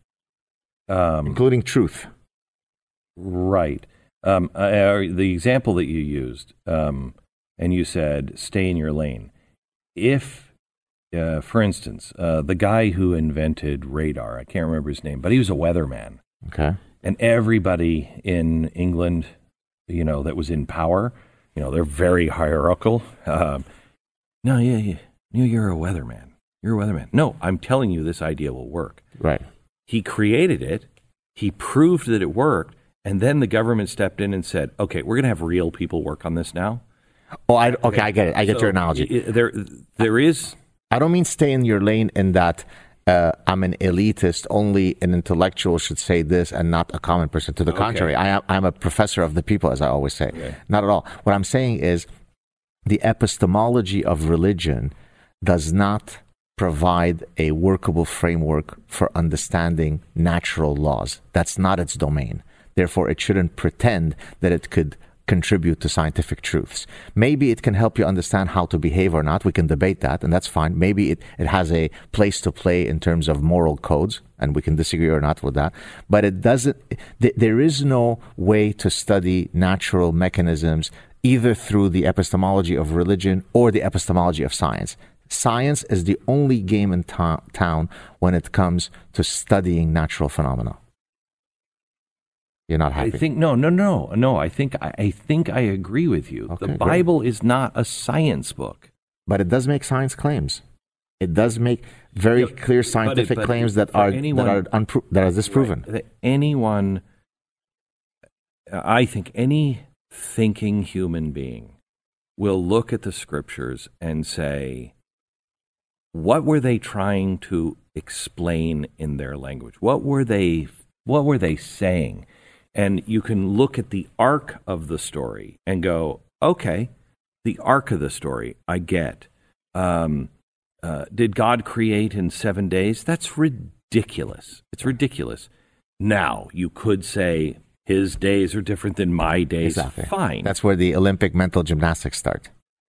Um, Including truth. Right. Um, uh, the example that you used, um, and you said, stay in your lane. If, uh, for instance, uh, the guy who invented radar, I can't remember his name, but he was a weatherman. Okay. And everybody in England, you know, that was in power, you know, they're very hierarchical. Um, no, yeah, yeah, you're a weatherman. You're a weatherman. No, I'm telling you this idea will work. Right. He created it. He proved that it worked. And then the government stepped in and said, okay, we're going to have real people work on this now. Oh, I, okay, I get it. I get So, your analogy. i- There, there is... I don't mean stay in your lane in that uh, I'm an elitist, only an intellectual should say this and not a common person. To the Okay. contrary, I am, I'm a professor of the people, as I always say. Okay. Not at all. What I'm saying is the epistemology of religion does not provide a workable framework for understanding natural laws. That's not its domain. Therefore, it shouldn't pretend that it could contribute to scientific truths. Maybe it can help you understand how to behave or not. We can debate that, and that's fine. Maybe it, it has a place to play in terms of moral codes, and we can disagree or not with that. But it doesn't, th- there is no way to study natural mechanisms either through the epistemology of religion or the epistemology of science. Science is the only game in to- town when it comes to studying natural phenomena. You're not happy. I think no, no, no, no. I think I, I think I agree with you. Okay, the good. Bible is not a science book, but it does make science claims. It does make very Yeah, clear but it- scientific but claims that for are anyone- that are unpro- that are disproven. Right, that anyone, I think any thinking human being will look at the scriptures and say, what were they trying to explain in their language? What were they what were they saying? And you can look at the arc of the story and go, okay, the arc of the story, I get. Um, uh, did God create in seven days? That's ridiculous. It's ridiculous. Now, you could say his days are different than my days. Exactly. Fine. That's where the Olympic mental gymnastics start.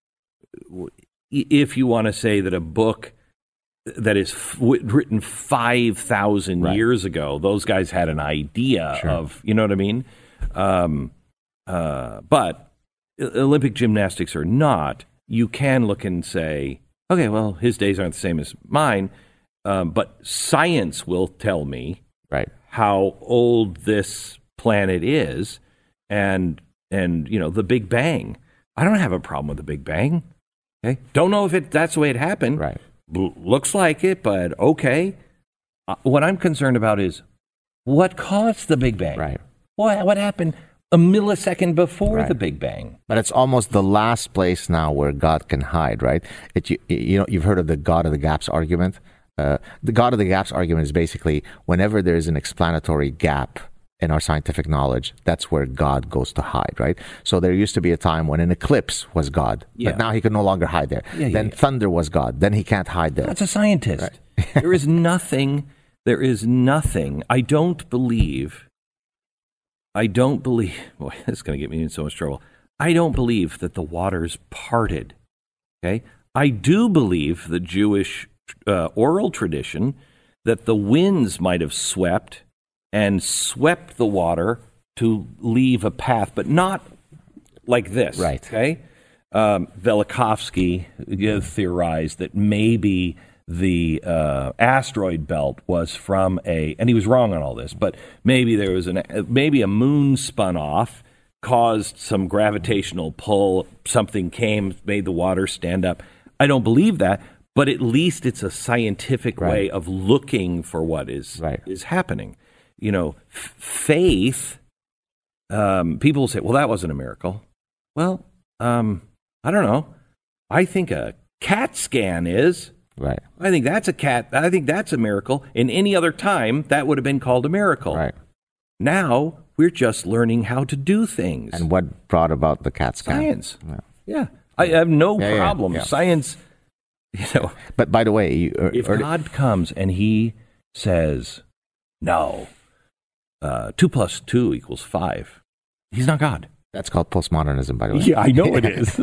If you want to say that a book that is f- written five thousand Right. years ago, those guys had an idea Sure. of, you know what I mean? Um, uh, but o- Olympic gymnastics or not, you can look and say, okay, well, his days aren't the same as mine, um, but science will tell me Right. how old this planet is, and and you know the Big Bang. I don't have a problem with the Big Bang. Okay, don't know if it that's the way it happened. Right. B- looks like it, but okay. Uh, what I'm concerned about is what caused the Big Bang. Right. What what happened a millisecond before Right. the Big Bang? But it's almost the last place now where God can hide, right? It, you, you know, you've heard of the God of the gaps argument. Uh, the God of the gaps argument is basically whenever there is an explanatory gap in our scientific knowledge, that's where God goes to hide, right? So there used to be a time when an eclipse was God, Yeah. but now he can no longer hide there. Yeah, yeah, then yeah. thunder was God, then he can't hide there. That's a scientist. There is nothing. There is nothing. I don't believe. I don't believe. Boy, this is going to get me in so much trouble. I don't believe that the waters parted. Okay, I do believe the Jewish uh, oral tradition that the winds might have swept and swept the water to leave a path, but not like this. Right. Okay. Um, Velikovsky uh, theorized that maybe the uh, asteroid belt was from a, and he was wrong on all this, but maybe there was an, maybe a moon spun off, caused some gravitational pull, something came, made the water stand up. I don't believe that, but at least it's a scientific Right. way of looking for what is Right. is happening. You know, f- faith. Um, people will say, "Well, that wasn't a miracle." Well, um, I don't know. I think a CAT scan is. Right. I think that's a cat. I think that's a miracle. In any other time, that would have been called a miracle. Right. Now we're just learning how to do things. And what brought about the CAT scan? Science. Yeah. Yeah, I have no Yeah, yeah, problem. yeah. Science. You know, But by the way, you, er, if er- God comes and He says, "No, uh, two plus two equals five," He's not God. that's called postmodernism, by the way. Yeah, I know it is.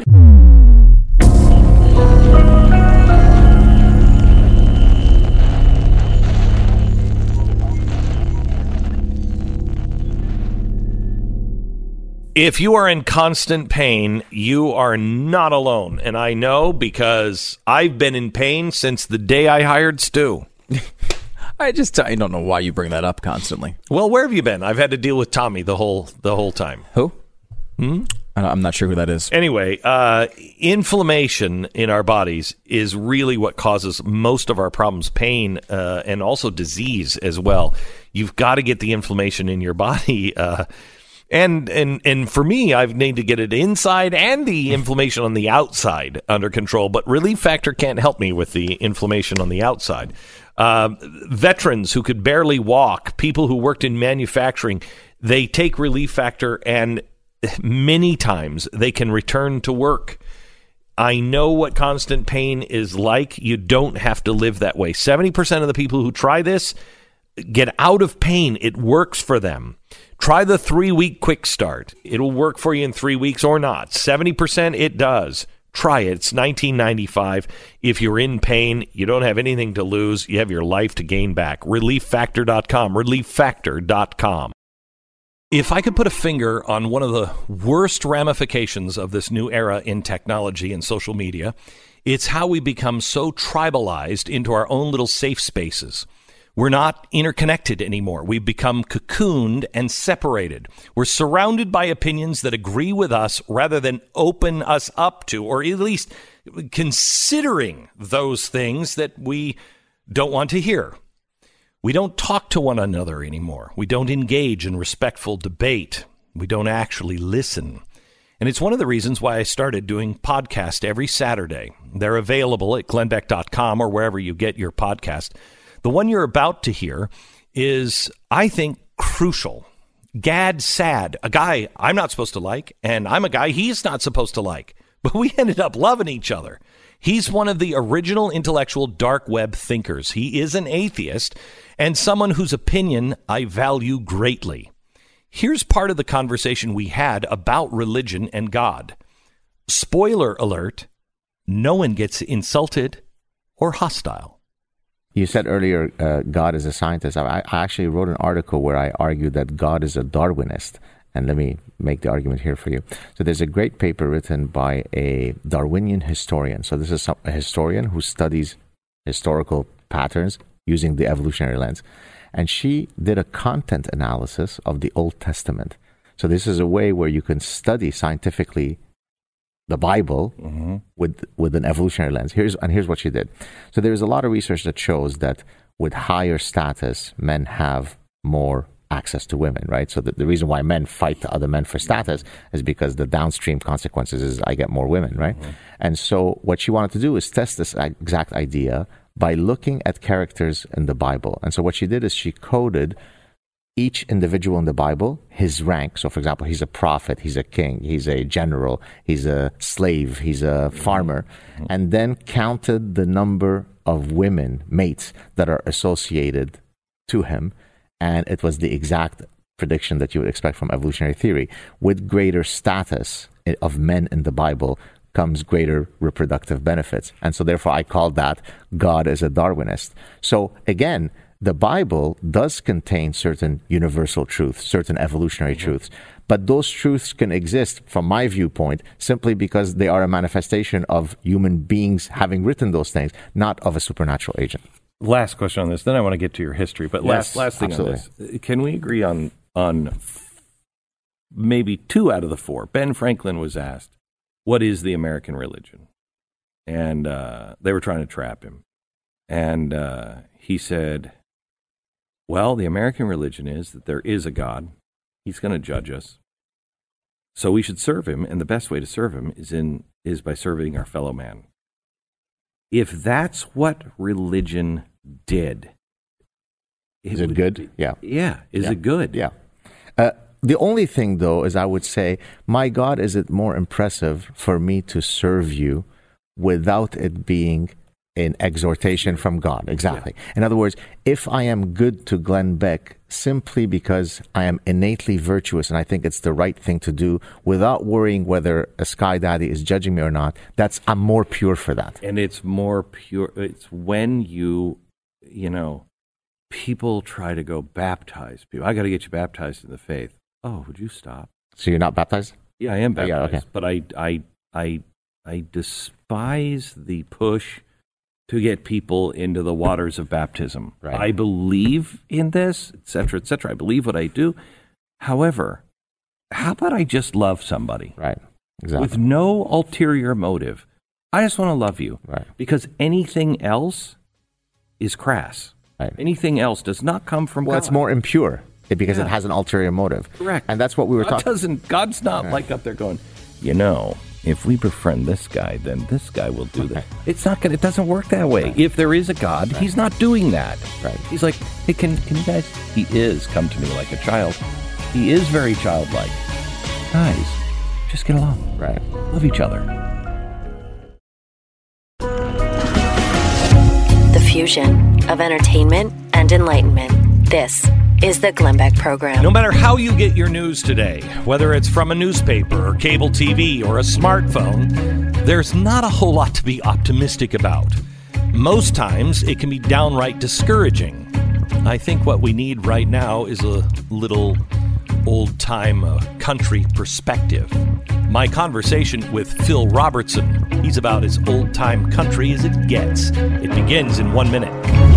If you are in constant pain, you are not alone. And I know because I've been in pain since the day I hired Stu. I just I don't know why you bring that up constantly. Well, where have you been? I've had to deal with Tommy the whole the whole time. Who? Hmm? I'm not sure who that is. Anyway, uh, inflammation in our bodies is really what causes most of our problems, pain uh, and also disease as well. You've got to get the inflammation in your body. Uh, and and and for me, I've needed to get it inside and the inflammation on the outside under control. But Relief Factor can't help me with the inflammation on the outside. Uh, veterans who could barely walk, people who worked in manufacturing, they take Relief Factor and many times they can return to work. I know what constant pain is like. You don't have to live that way. seventy percent of the people who try this get out of pain. It works for them. Try the three-week quick start. It'll work for you in three weeks or not. seventy percent it does. Try it. It's nineteen ninety-five dollars. If you're in pain, you don't have anything to lose. You have your life to gain back. relief factor dot com. relief factor dot com. If I could put a finger on one of the worst ramifications of this new era in technology and social media, it's how we become so tribalized into our own little safe spaces. We're not interconnected anymore. We've become cocooned and separated. We're surrounded by opinions that agree with us rather than open us up to, or at least considering those things that we don't want to hear. We don't talk to one another anymore. We don't engage in respectful debate. We don't actually listen. And it's one of the reasons why I started doing podcasts every Saturday. They're available at glenn beck dot com or wherever you get your podcast. The one you're about to hear is, I think, crucial. Gad Saad, a guy I'm not supposed to like, and I'm a guy he's not supposed to like. But we ended up loving each other. He's one of the original intellectual dark web thinkers. He is an atheist and someone whose opinion I value greatly. Here's part of the conversation we had about religion and God. Spoiler alert, no one gets insulted or hostile. You said earlier uh, God is a scientist. I, I actually wrote an article where I argued that God is a Darwinist. And let me make the argument here for you. So there's a great paper written by a Darwinian historian. So this is a historian who studies historical patterns using the evolutionary lens. And she did a content analysis of the Old Testament. So this is a way where you can study scientifically the Bible mm-hmm. with with an evolutionary lens. Here's and here's what she did. So there is a lot of research that shows that with higher status, men have more access to women, right? So the, the reason why men fight other men for status is because the downstream consequences is I get more women, right? Mm-hmm. And so what she wanted to do is test this exact idea by looking at characters in the Bible. And so what she did is she coded each individual in the Bible, his rank. So, for example, he's a prophet, he's a king, he's a general, he's a slave, he's a farmer, mm-hmm. and then counted the number of women, mates, that are associated to him. And it was the exact prediction that you would expect from evolutionary theory. With greater status of men in the Bible comes greater reproductive benefits. And so therefore I called that God is a Darwinist. So again, the Bible does contain certain universal truths, certain evolutionary mm-hmm. truths, but those truths can exist, from my viewpoint, simply because they are a manifestation of human beings having written those things, not of a supernatural agent. Last question on this, then I want to get to your history, but last yes, last thing absolutely. on this. Can we agree on on maybe two out of the four? Ben Franklin was asked, what is the American religion? And uh, they were trying to trap him. And uh, he said, well, the American religion is that there is a God. He's going to judge us. So we should serve him, and the best way to serve him is in is by serving our fellow man. If that's what religion did, it is it good? Be, yeah. Yeah. Is yeah. it good? Yeah. Uh, the only thing, though, is I would say, my God, is it more impressive for me to serve you without it being an exhortation from God? Exactly. Yeah. In other words, if I am good to Glenn Beck simply because I am innately virtuous and I think it's the right thing to do without worrying whether a sky daddy is judging me or not, that's I'm more pure for that. And it's more pure. It's when you, you know, people try to go baptize people. I got to get you baptized in the faith. Oh, would you stop? So you're not baptized? Yeah, I am baptized. Oh, yeah, okay. But I, I, I, I despise the push to get people into the waters of baptism. Right. I believe in this, et cetera, et cetera. I believe what I do. However, how about I just love somebody? Right. Exactly. With no ulterior motive. I just want to love you. Right. Because anything else is crass. Right. Anything else does not come from well, God. Well, it's more impure because yeah. it has an ulterior motive. Correct. And that's what we were talking about. doesn't. God's not right. like up there going, you know, if we befriend this guy, then this guy will do that. It's not gonna. It doesn't work that way. Right. If there is a God, right. he's not doing that. Right. He's like, hey, can can you guys? He is come to me like a child. He is very childlike. Guys, just get along. Right. Love each other. The fusion of entertainment and enlightenment. This is the Glenn Beck Program. No matter how you get your news today, whether it's from a newspaper or cable T V or a smartphone, there's not a whole lot to be optimistic about. Most times, it can be downright discouraging. I think what we need right now is a little old-time uh, country perspective. My conversation with Phil Robertson, he's about as old-time country as it gets. It begins in one minute.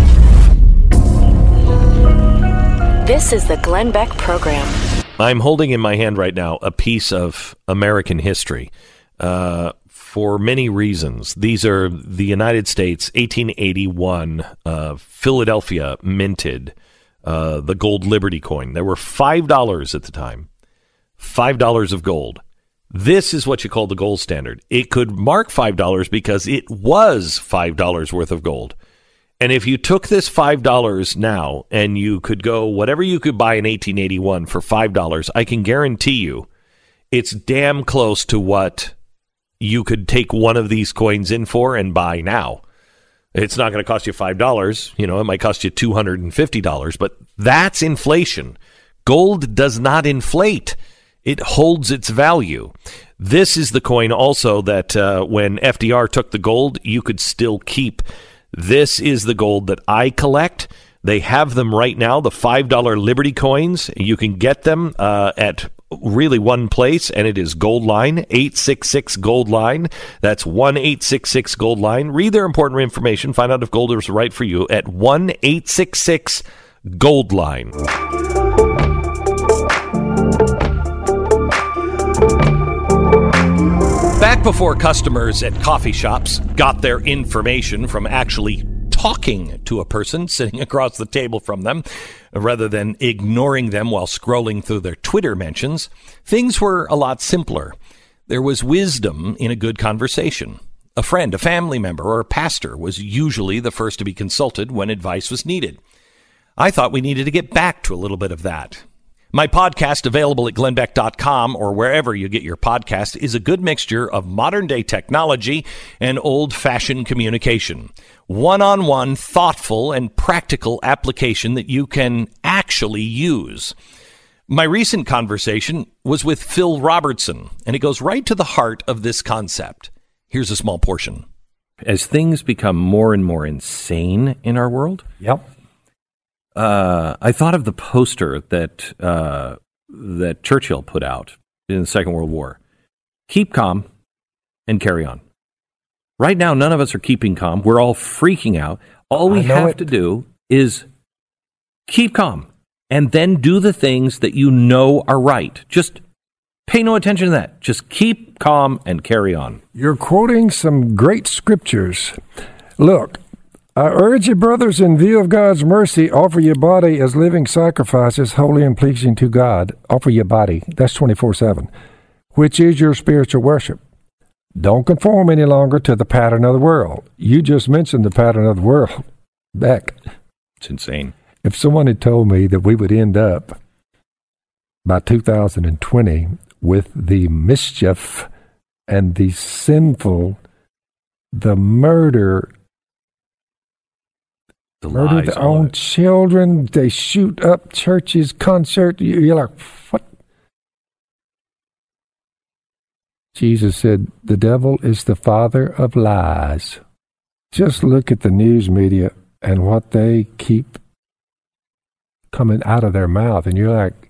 This is the Glenn Beck Program. I'm holding in my hand right now a piece of American history uh, for many reasons. These are the United States, eighteen eighty-one, uh, Philadelphia minted uh, the gold Liberty coin. There were five dollars at the time, five dollars of gold. This is what you call the gold standard. It could mark five dollars because it was five dollars worth of gold. And if you took this five dollars now and you could go whatever you could buy in eighteen eighty-one for five dollars, I can guarantee you it's damn close to what you could take one of these coins in for and buy now. It's not going to cost you five dollars. You know, it might cost you two hundred fifty dollars, but that's inflation. Gold does not inflate. It holds its value. This is the coin also that uh, when F D R took the gold, you could still keep. This is the gold that I collect. They have them right now, the five dollar Liberty coins. You can get them uh, at really one place, and it is Goldline, eight six six Goldline. That's one eight six six Goldline. Read their important information. Find out if gold is right for you at one eight six six Goldline. Back before customers at coffee shops got their information from actually talking to a person sitting across the table from them, rather than ignoring them while scrolling through their Twitter mentions, things were a lot simpler. There was wisdom in a good conversation. A friend, a family member, or a pastor was usually the first to be consulted when advice was needed. I thought we needed to get back to a little bit of that. My podcast, available at glenn beck dot com or wherever you get your podcast, is a good mixture of modern-day technology and old-fashioned communication. One-on-one, thoughtful, and practical application that you can actually use. My recent conversation was with Phil Robertson, and it goes right to the heart of this concept. Here's a small portion. As things become more and more insane in our world, Yep. Uh, I thought of the poster that uh, that Churchill put out in the Second World War. Keep calm and carry on. Right now, none of us are keeping calm. We're all freaking out. All we have it. to do is keep calm and then do the things that you know are right. Just pay no attention to that. Just keep calm and carry on. You're quoting some great scriptures. Look, I urge you, brothers, in view of God's mercy, offer your body as living sacrifices, holy and pleasing to God. Offer your body. That's twenty-four seven, which is your spiritual worship. Don't conform any longer to the pattern of the world. You just mentioned the pattern of the world. Beck. It's insane. If someone had told me that we would end up by two thousand twenty with the mischief and the sinful, the murder, The murder lies, their own children, they shoot up churches, concert. You're like, what? Jesus said, the devil is the father of lies. Just look at the news media and what they keep coming out of their mouth. And you're like,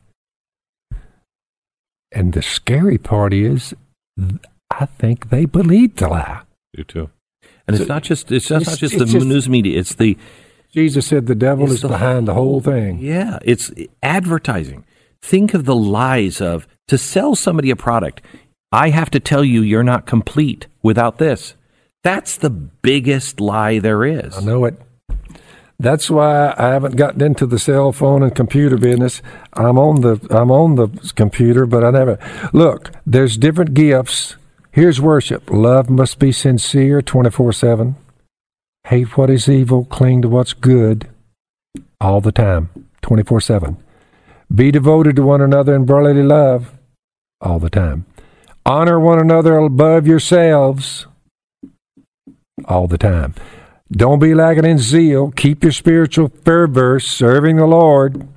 and the scary part is, I think they believe the lie. You too. And So it's not just it's, not it's- just it's the just- news media. It's the Jesus said the devil It's is the behind the whole thing. Yeah, it's advertising. Think of the lies of, to sell somebody a product, I have to tell you you're not complete without this. That's the biggest lie there is. I know it. That's why I haven't gotten into the cell phone and computer business. I'm on the I'm on the computer, but I never look. There's different gifts. Here's worship. Love must be sincere, twenty-four seven. Hate what is evil, cling to what's good, all the time, twenty-four seven. Be devoted to one another in brotherly love, all the time. Honor one another above yourselves, all the time. Don't be lacking in zeal. Keep your spiritual fervor, serving the Lord,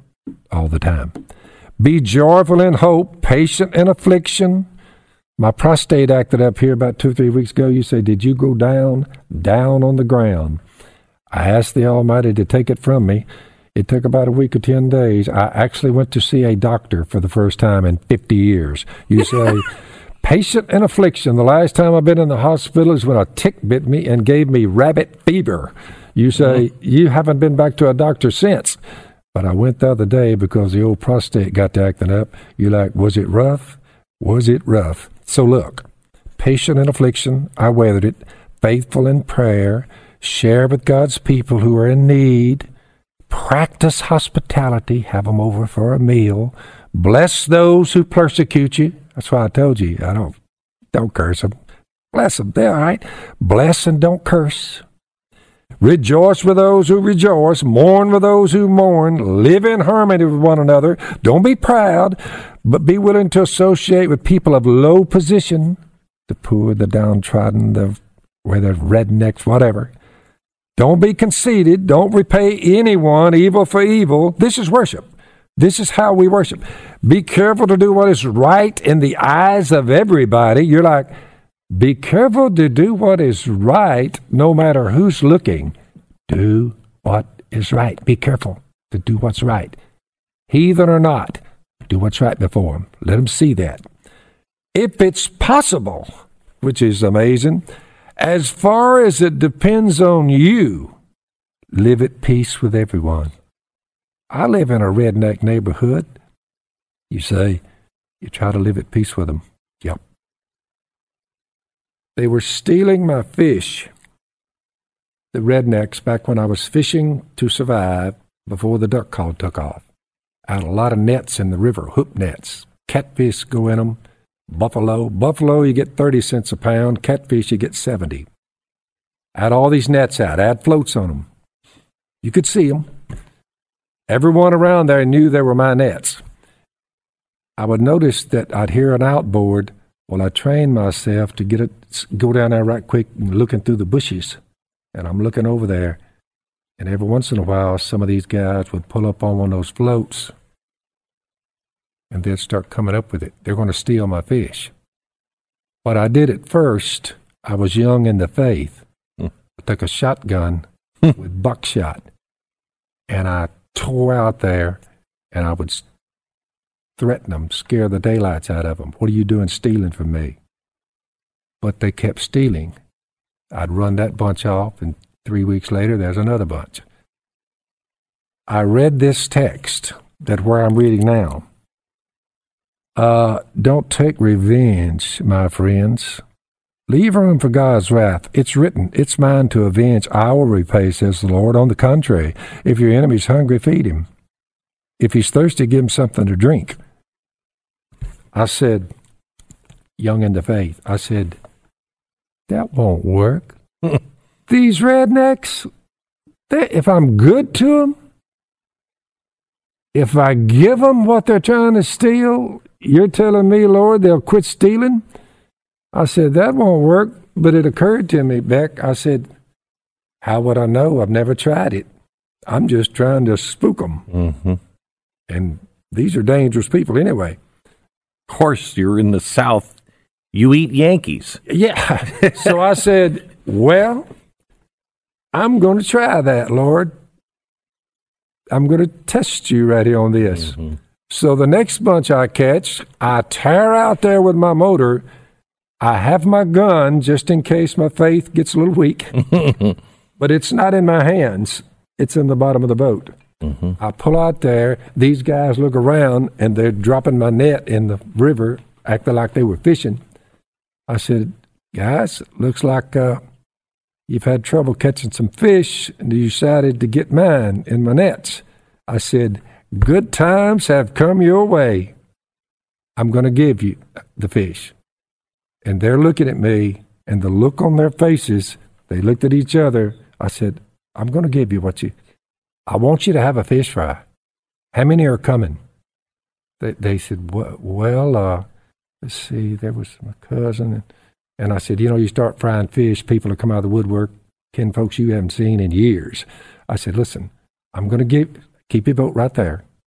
all the time. Be joyful in hope, patient in affliction. My prostate acted up here about two or three weeks ago. You say, did you go down, down on the ground? I asked the Almighty to take it from me. It took about a week or ten days. I actually went to see a doctor for the first time in fifty years. You say, patient in affliction. The last time I've been in the hospital is when a tick bit me and gave me rabbit fever. You say, mm-hmm. you haven't been back to a doctor since. But I went the other day because the old prostate got to acting up. You're like, was it rough? Was it rough? So look, patient in affliction, I weathered it. Faithful in prayer, share with God's people who are in need. Practice hospitality, have them over for a meal. Bless those who persecute you. That's why I told you, I don't, don't curse them. Bless them, they're all right. Bless and don't curse. Rejoice with those who rejoice. Mourn with those who mourn. Live in harmony with one another. Don't be proud, but be willing to associate with people of low position, the poor, the downtrodden, the where the rednecks, whatever. Don't be conceited. Don't repay anyone evil for evil. This is worship. This is how we worship. Be careful to do what is right in the eyes of everybody. You're like, be careful to do what is right no matter who's looking. Do what is right. Be careful to do what's right. Heathen or not, do what's right before them. Let them see that. If it's possible, which is amazing, as far as it depends on you, live at peace with everyone. I live in a redneck neighborhood. You say, you try to live at peace with them. Yep. They were stealing my fish, the rednecks, back when I was fishing to survive before the duck call took off. I had a lot of nets in the river, hook nets. Catfish go in them. Buffalo. Buffalo, you get thirty cents a pound. Catfish, you get seventy. I had all these nets out. I had floats on them. You could see them. Everyone around there knew they were my nets. I would notice that I'd hear an outboard. Well, I trained myself to get it, go down there right quick and looking through the bushes. And I'm looking over there. And every once in a while, some of these guys would pull up on one of those floats. And they'd start coming up with it. They're going to steal my fish. What I did at first, I was young in the faith. I took a shotgun with buckshot. And I tore out there, and I would threaten them, scare the daylights out of them. What are you doing stealing from me? But they kept stealing. I'd run that bunch off, and three weeks later, there's another bunch. I read this text, that where I'm reading now. Uh, don't take revenge, my friends. Leave room for God's wrath. It's written, it's mine to avenge. I will repay, says the Lord. On the contrary, if your enemy's hungry, feed him. If he's thirsty, give him something to drink. I said, young in the faith, I said, that won't work. These rednecks, they, if I'm good to them, if I give them what they're trying to steal, you're telling me, Lord, they'll quit stealing? I said, that won't work. But it occurred to me, Beck, I said, how would I know? I've never tried it. I'm just trying to spook them. Mm-hmm. And these are dangerous people anyway. Of course, you're in the South. You eat Yankees. Yeah. So I said, well, I'm going to try that, Lord. I'm going to test you right here on this. Mm-hmm. So the next bunch I catch, I tear out there with my motor. I have my gun just in case my faith gets a little weak. But it's not in my hands. It's in the bottom of the boat. Mm-hmm. I pull out there. These guys look around, and they're dropping my net in the river, acting like they were fishing. I said, guys, looks like uh, you've had trouble catching some fish, and you decided to get mine in my nets. I said, good times have come your way. I'm going to give you the fish. And they're looking at me, and the look on their faces, they looked at each other. I said, I'm going to give you what you, I want you to have a fish fry. How many are coming? They, they said, well, uh, let's see, there was my cousin. And, and I said, you know, you start frying fish, people will come out of the woodwork, kin folks you haven't seen in years. I said, listen, I'm going to give, keep your boat right there.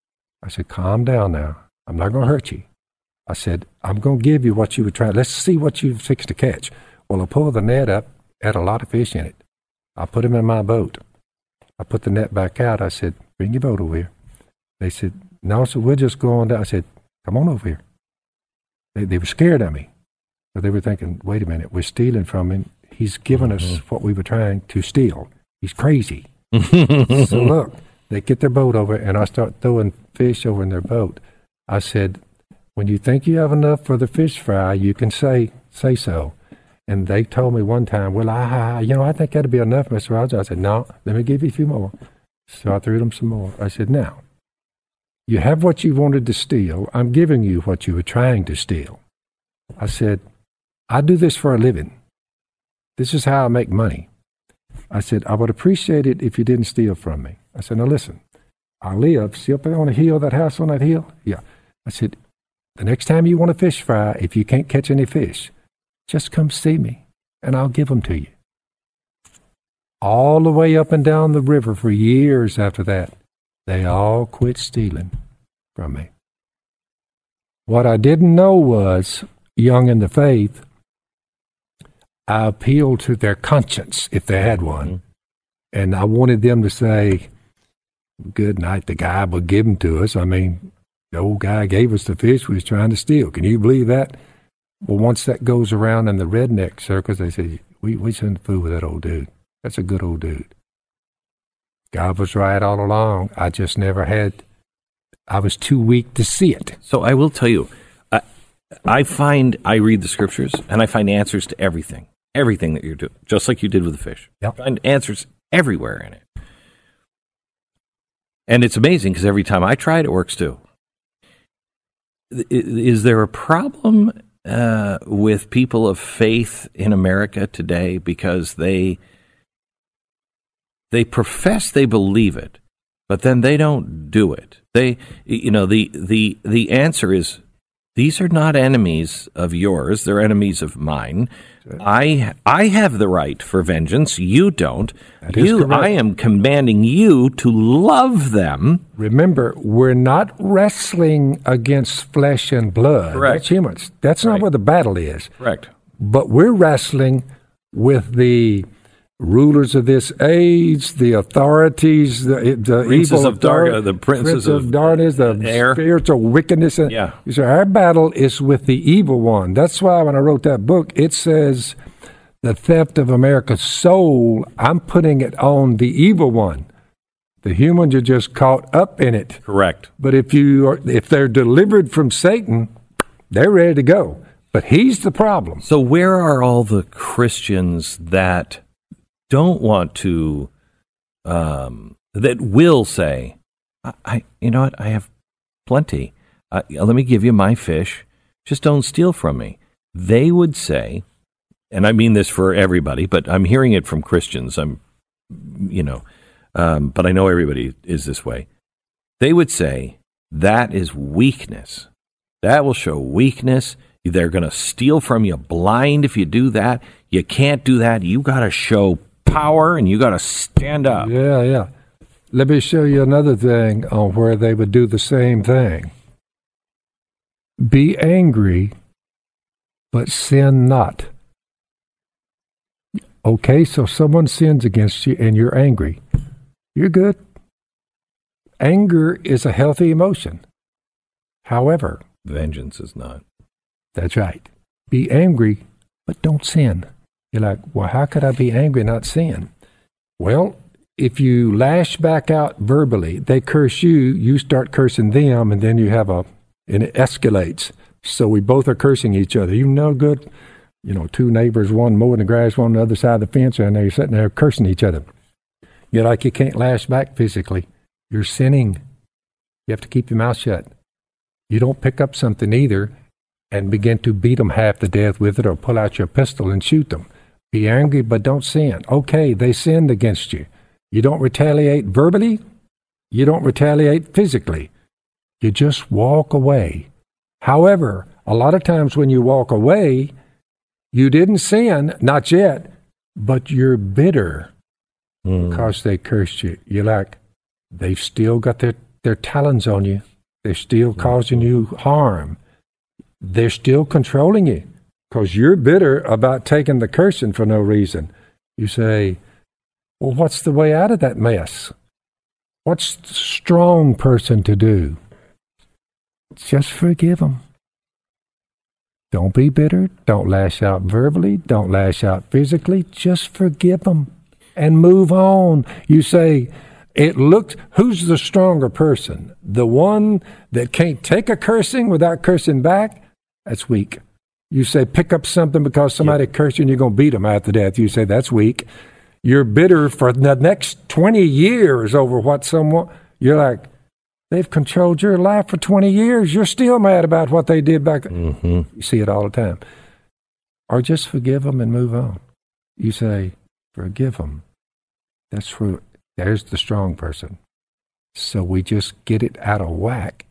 I said, calm down now. I'm not going to hurt you. I said, I'm going to give you what you were trying. Let's see what you fixed to catch. Well, I pulled the net up, had a lot of fish in it. I put them in my boat. I put the net back out. I said, bring your boat over here. They said, no, so we'll just go on down. I said, come on over here. They, they were scared of me. But they were thinking, wait a minute, we're stealing from him. He's given mm-hmm. us what we were trying to steal. He's crazy. So look, they get their boat over, and I start throwing fish over in their boat. I said, when you think you have enough for the fish fry, you can say say so. And they told me one time, well, I, you know, I think that'd be enough, Mister Rogers. I said, no, let me give you a few more. So I threw them some more. I said, now, you have what you wanted to steal. I'm giving you what you were trying to steal. I said, I do this for a living. This is how I make money. I said, I would appreciate it if you didn't steal from me. I said, now listen, I live, see up there on the hill, that house on that hill? Yeah. I said, the next time you want a fish fry, if you can't catch any fish, just come see me, and I'll give them to you. All the way up and down the river for years after that, they all quit stealing from me. What I didn't know was, young in the faith, I appealed to their conscience, if they had one, mm-hmm. and I wanted them to say, good night, the guy will give them to us. I mean, the old guy gave us the fish we was trying to steal. Can you believe that? Well, once that goes around in the redneck circles, they say, we, we shouldn't fool with that old dude. That's a good old dude. God was right all along. I just never had, I was too weak to see it. So I will tell you, I, I find, I read the scriptures, and I find answers to everything. Everything that you're doing, just like you did with the fish. Yep. I find answers everywhere in it. And it's amazing, because every time I try it, it works too. Is there a problem uh, with people of faith in America today because they they profess they believe it, but then they don't do it? They, you know, the the the answer is, these are not enemies of yours; they're enemies of mine. I I have the right for vengeance. You don't. That is you, correct. I am commanding you to love them. Remember, we're not wrestling against flesh and blood. Correct. That's humans. That's not Right. where the battle is. Correct. But we're wrestling with the rulers of this age, the authorities, the, the Princes evil of Dar- dar- the princes prince of of darkness, the air. spiritual wickedness. Yeah. So our battle is with the evil one. That's why when I wrote that book, it says the theft of America's soul, I'm putting it on the evil one. The humans are just caught up in it. Correct. But if you are, if they're delivered from Satan, they're ready to go. But he's the problem. So where are all the Christians that don't want to, um, that will say, I, I, you know what, I have plenty. Uh, let me give you my fish. Just don't steal from me. They would say, and I mean this for everybody, but I'm hearing it from Christians. I'm, you know, um, but I know everybody is this way. They would say that is weakness. That will show weakness. They're going to steal from you blind if you do that. You can't do that. You got to show power, and you got to stand up. Yeah, yeah. Let me show you another thing on where they would do the same thing. Be angry, but sin not. Okay, so someone sins against you and you're angry. You're good. Anger is a healthy emotion. However, Vengeance is not. that's right. Be angry, but don't sin. You're like, well, how could I be angry and not sin? Well, if you lash back out verbally, they curse you, you start cursing them, and then you have a, and it escalates. So we both are cursing each other. You know good, you know, two neighbors, one mowing the grass, one on the other side of the fence, and they're sitting there cursing each other. You're like, you can't lash back physically. You're sinning. You have to keep your mouth shut. You don't pick up something either and begin to beat them half to death with it or pull out your pistol and shoot them. Be angry, but don't sin. Okay, they sinned against you. You don't retaliate verbally. You don't retaliate physically. You just walk away. However, a lot of times when you walk away, you didn't sin, not yet, but you're bitter Mm. because they cursed you. You're like, they've still got their, their talons on you. They're still causing you harm. They're still controlling you because you're bitter about taking the cursing for no reason. You say, well, what's the way out of that mess? What's the strong person to do? Just forgive them. Don't be bitter. Don't lash out verbally. Don't lash out physically. Just forgive them and move on. You say, it looked, who's the stronger person? The one that can't take a cursing without cursing back? That's weak. You say, pick up something because somebody yep. cursed you and you're going to beat them after death. You say, that's weak. You're bitter for the next twenty years over what someone, you're like, they've controlled your life for twenty years. You're still mad about what they did back. Mm-hmm. You see it all the time. Or just forgive them and move on. You say, forgive them. That's true. There's the strong person. So we just get it out of whack.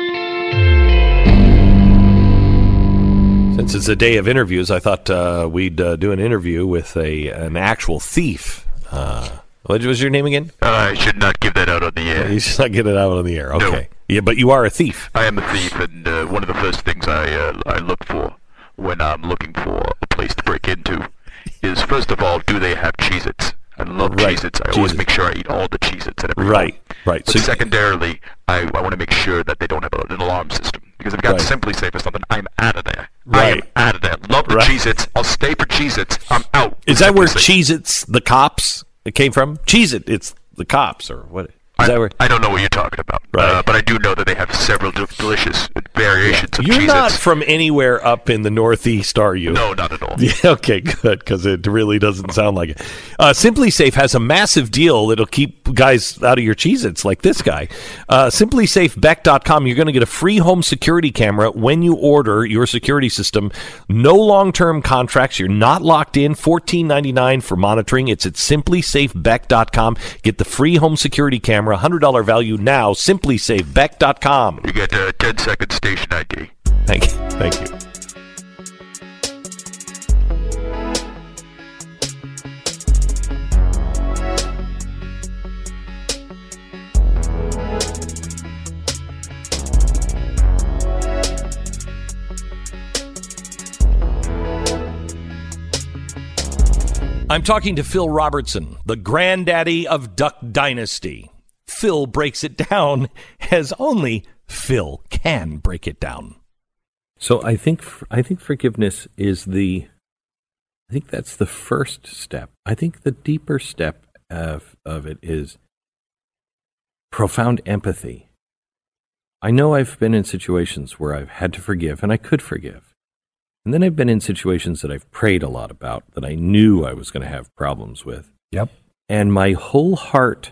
Since it's a day of interviews, I thought uh, we'd uh, do an interview with a an actual thief. Uh, what was your name again? Uh, I should not give that out on the air. You should not get it out on the air. Okay. No. Yeah, but you are a thief. I am a thief, and uh, one of the first things I uh, I look for when I'm looking for a place to break into is, first of all, do they have Cheez-Its? I love right. Cheez-Its. I Cheez-Its. always make sure I eat all the Cheez-Its at every Right, home. right. But so secondarily, I, I want to make sure that they don't have a, an alarm system. Because if I've got right. Simply Safe or something, I'm out of there. Right. I am out of there. Love the right. Cheez-Its. I'll stay for Cheez-Its. I'm out. Is that where Cheez-Its, the cops, it came from? Cheez-It, it's the cops, or what? Is I, that where? I don't know what you're talking about. Right. Uh, but I do know that they have several de- delicious variations yeah. of You're Cheez-Its. not from anywhere up in the Northeast, are you? No, not at all. Yeah, okay, good, because it really doesn't sound like it. Uh, Simply Safe has a massive deal that'll keep guys out of your Cheez-Its, like this guy. Uh, Simply Safe Beck dot com, you're going to get a free home security camera when you order your security system. No long-term contracts. You're not locked in. fourteen ninety-nine for monitoring. It's at Simply Safe Beck dot com. Get the free home security camera, one hundred dollars value now. Simply Safe Beck dot com. You get a ten second station I D. Thank you. Thank you. I'm talking to Phil Robertson, the granddaddy of Duck Dynasty. Phil breaks it down as only Phil can break it down. So I think I think forgiveness is the, I think that's the first step. I think the deeper step of of it is profound empathy. I know I've been in situations where I've had to forgive, and I could forgive. And then I've been in situations that I've prayed a lot about, that I knew I was going to have problems with. Yep. And my whole heart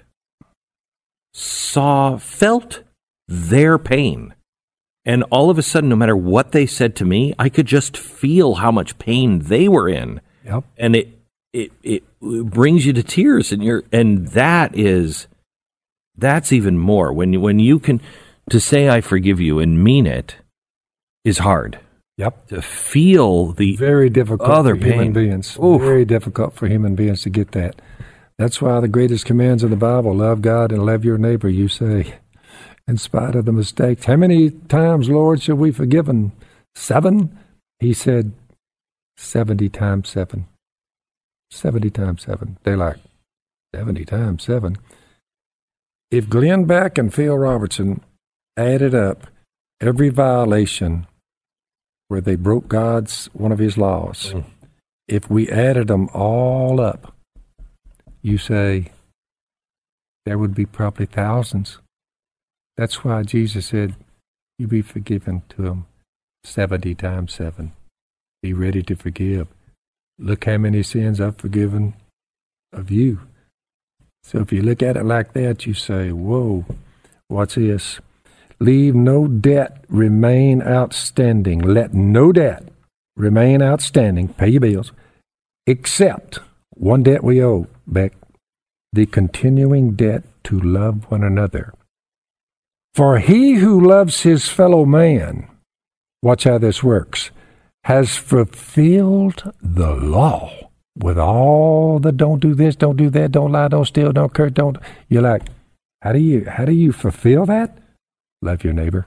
saw, felt their pain. And all of a sudden, no matter what they said to me, I could just feel how much pain they were in. Yep. And it, it, it brings you to tears. And you're, and that is, that's even more. When you, when you can, to say I forgive you and mean it is hard. Yep. To feel the very difficult other for pain. human beings. Oof. Very difficult for human beings to get that. That's why the greatest commands in the Bible, love God and love your neighbor, you say, in spite of the mistakes. How many times, Lord, shall we forgive him? Seven? He said, seventy times seven. Seventy times seven. They're like, seventy times seven. If Glenn Beck and Phil Robertson added up every violation where they broke God's, one of his laws, mm. if we added them all up, you say there would be probably thousands. That's why Jesus said, you be forgiven to them seventy times seven. Be ready to forgive. Look how many sins I've forgiven of you. So if you look at it like that, you say, whoa, what's this? Leave no debt remain outstanding. Let no debt remain outstanding. Pay your bills. Except one debt we owe, Beck, the continuing debt to love one another. For he who loves his fellow man, watch how this works, has fulfilled the law with all the don't do this, don't do that, don't lie, don't steal, don't curse, don't. You're like, how do you, how do you fulfill that? Love your neighbor.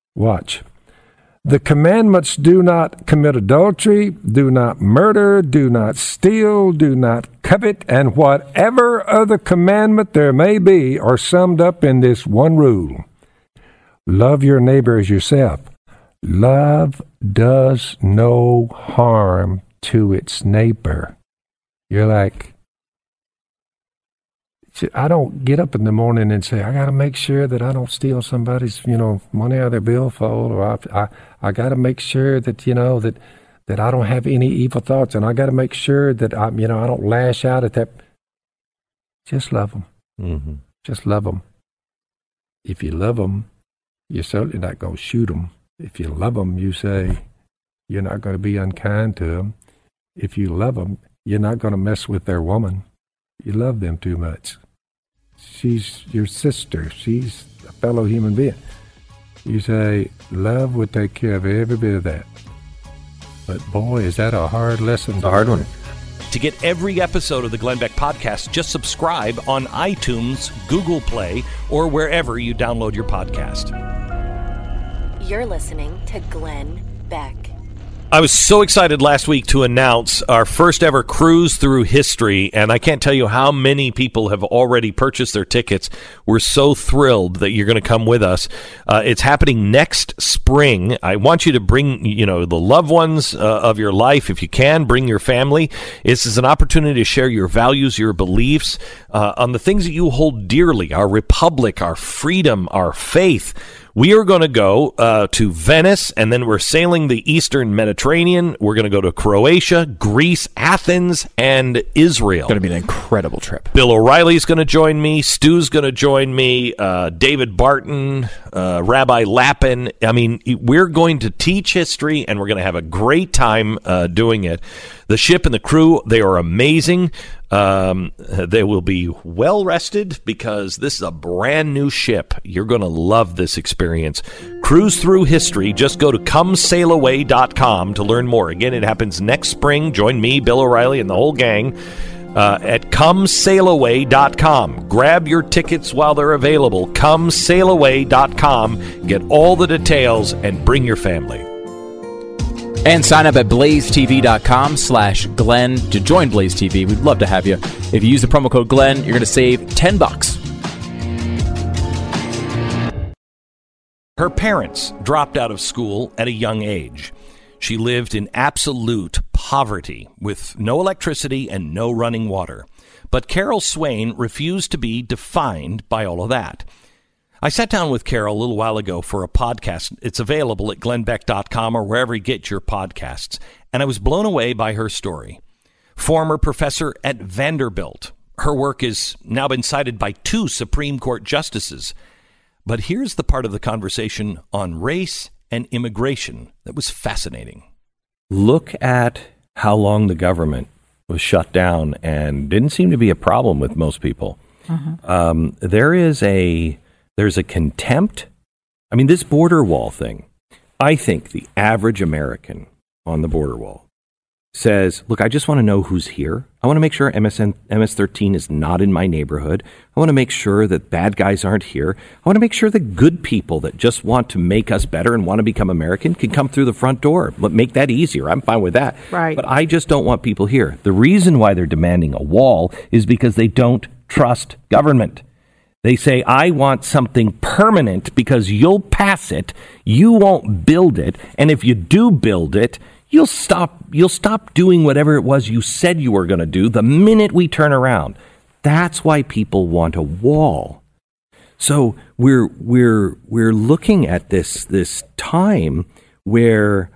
Watch. The commandments: do not commit adultery, do not murder, do not steal, do not covet, and whatever other commandment there may be are summed up in this one rule. Love your neighbor as yourself. Love does no harm to its neighbor. You're like, I don't get up in the morning and say, I got to make sure that I don't steal somebody's, you know, money out of their billfold, or I, I, I got to make sure that, you know, that, that I don't have any evil thoughts, and I got to make sure that I, you know, I don't lash out at that. Just love them. Mm-hmm. Just love them. If you love them, you're certainly not going to shoot them. If you love them, you say you're not going to be unkind to them. If you love them, you're not going to mess with their woman. You love them too much. She's your sister. She's a fellow human being. You say, love will take care of every bit of that. But boy, is that a hard lesson. It's a hard one. To get every episode of the Glenn Beck Podcast, just subscribe on iTunes, Google Play, or wherever you download your podcast. You're listening to Glenn Beck. I was so excited last week to announce our first ever cruise through history, and I can't tell you how many people have already purchased their tickets. We're so thrilled that you're going to come with us. Uh, it's happening next spring. I want you to bring, you know, the loved ones uh, of your life. If you can, bring your family. This is an opportunity to share your values, your beliefs, uh, on the things that you hold dearly, our republic, our freedom, our faith. We are going to go uh, to Venice, and then we're sailing the Eastern Mediterranean. We're going to go to Croatia, Greece, Athens, and Israel. It's going to be an incredible trip. Bill O'Reilly's going to join me. Stu's going to join me. Uh, David Barton, uh, Rabbi Lappin. I mean, we're going to teach history, and we're going to have a great time uh, doing it. The ship and the crew, they are amazing. Um, they will be well rested because this is a brand new ship. You're going to love this experience. Cruise through history. Just go to come sail away dot com to learn more. Again, it happens next spring. Join me, Bill O'Reilly, and the whole gang uh, at come sail away dot com. Grab your tickets while they're available. come sail away dot com. Get all the details and bring your family. And sign up at blaze t v dot com slash Glenn to join Blaze T V. We'd love to have you. If you use the promo code Glenn, you're going to save ten bucks. Her parents dropped out of school at a young age. She lived in absolute poverty with no electricity and no running water. But Carol Swain refused to be defined by all of that. I sat down with Carol a little while ago for a podcast. It's available at glenn beck dot com or wherever you get your podcasts. And I was blown away by her story. Former professor at Vanderbilt. Her work has now been cited by two Supreme Court justices. But here's the part of the conversation on race and immigration that was fascinating. Look at how long the government was shut down and didn't seem to be a problem with most people. Mm-hmm. Um, there is a... There's a contempt. I mean, this border wall thing, I think the average American on the border wall says, look, I just want to know who's here. I want to make sure M S N, M S thirteen is not in my neighborhood. I want to make sure that bad guys aren't here. I want to make sure that good people that just want to make us better and want to become American can come through the front door. Let make that easier. I'm fine with that. Right. But I just don't want people here. The reason why they're demanding a wall is because they don't trust government. They say, I want something permanent because you'll pass it, you won't build it, and if you do build it, you'll stop you'll stop doing whatever it was you said you were going to do the minute we turn around. That's why people want a wall. So we're we're we're looking at this this time where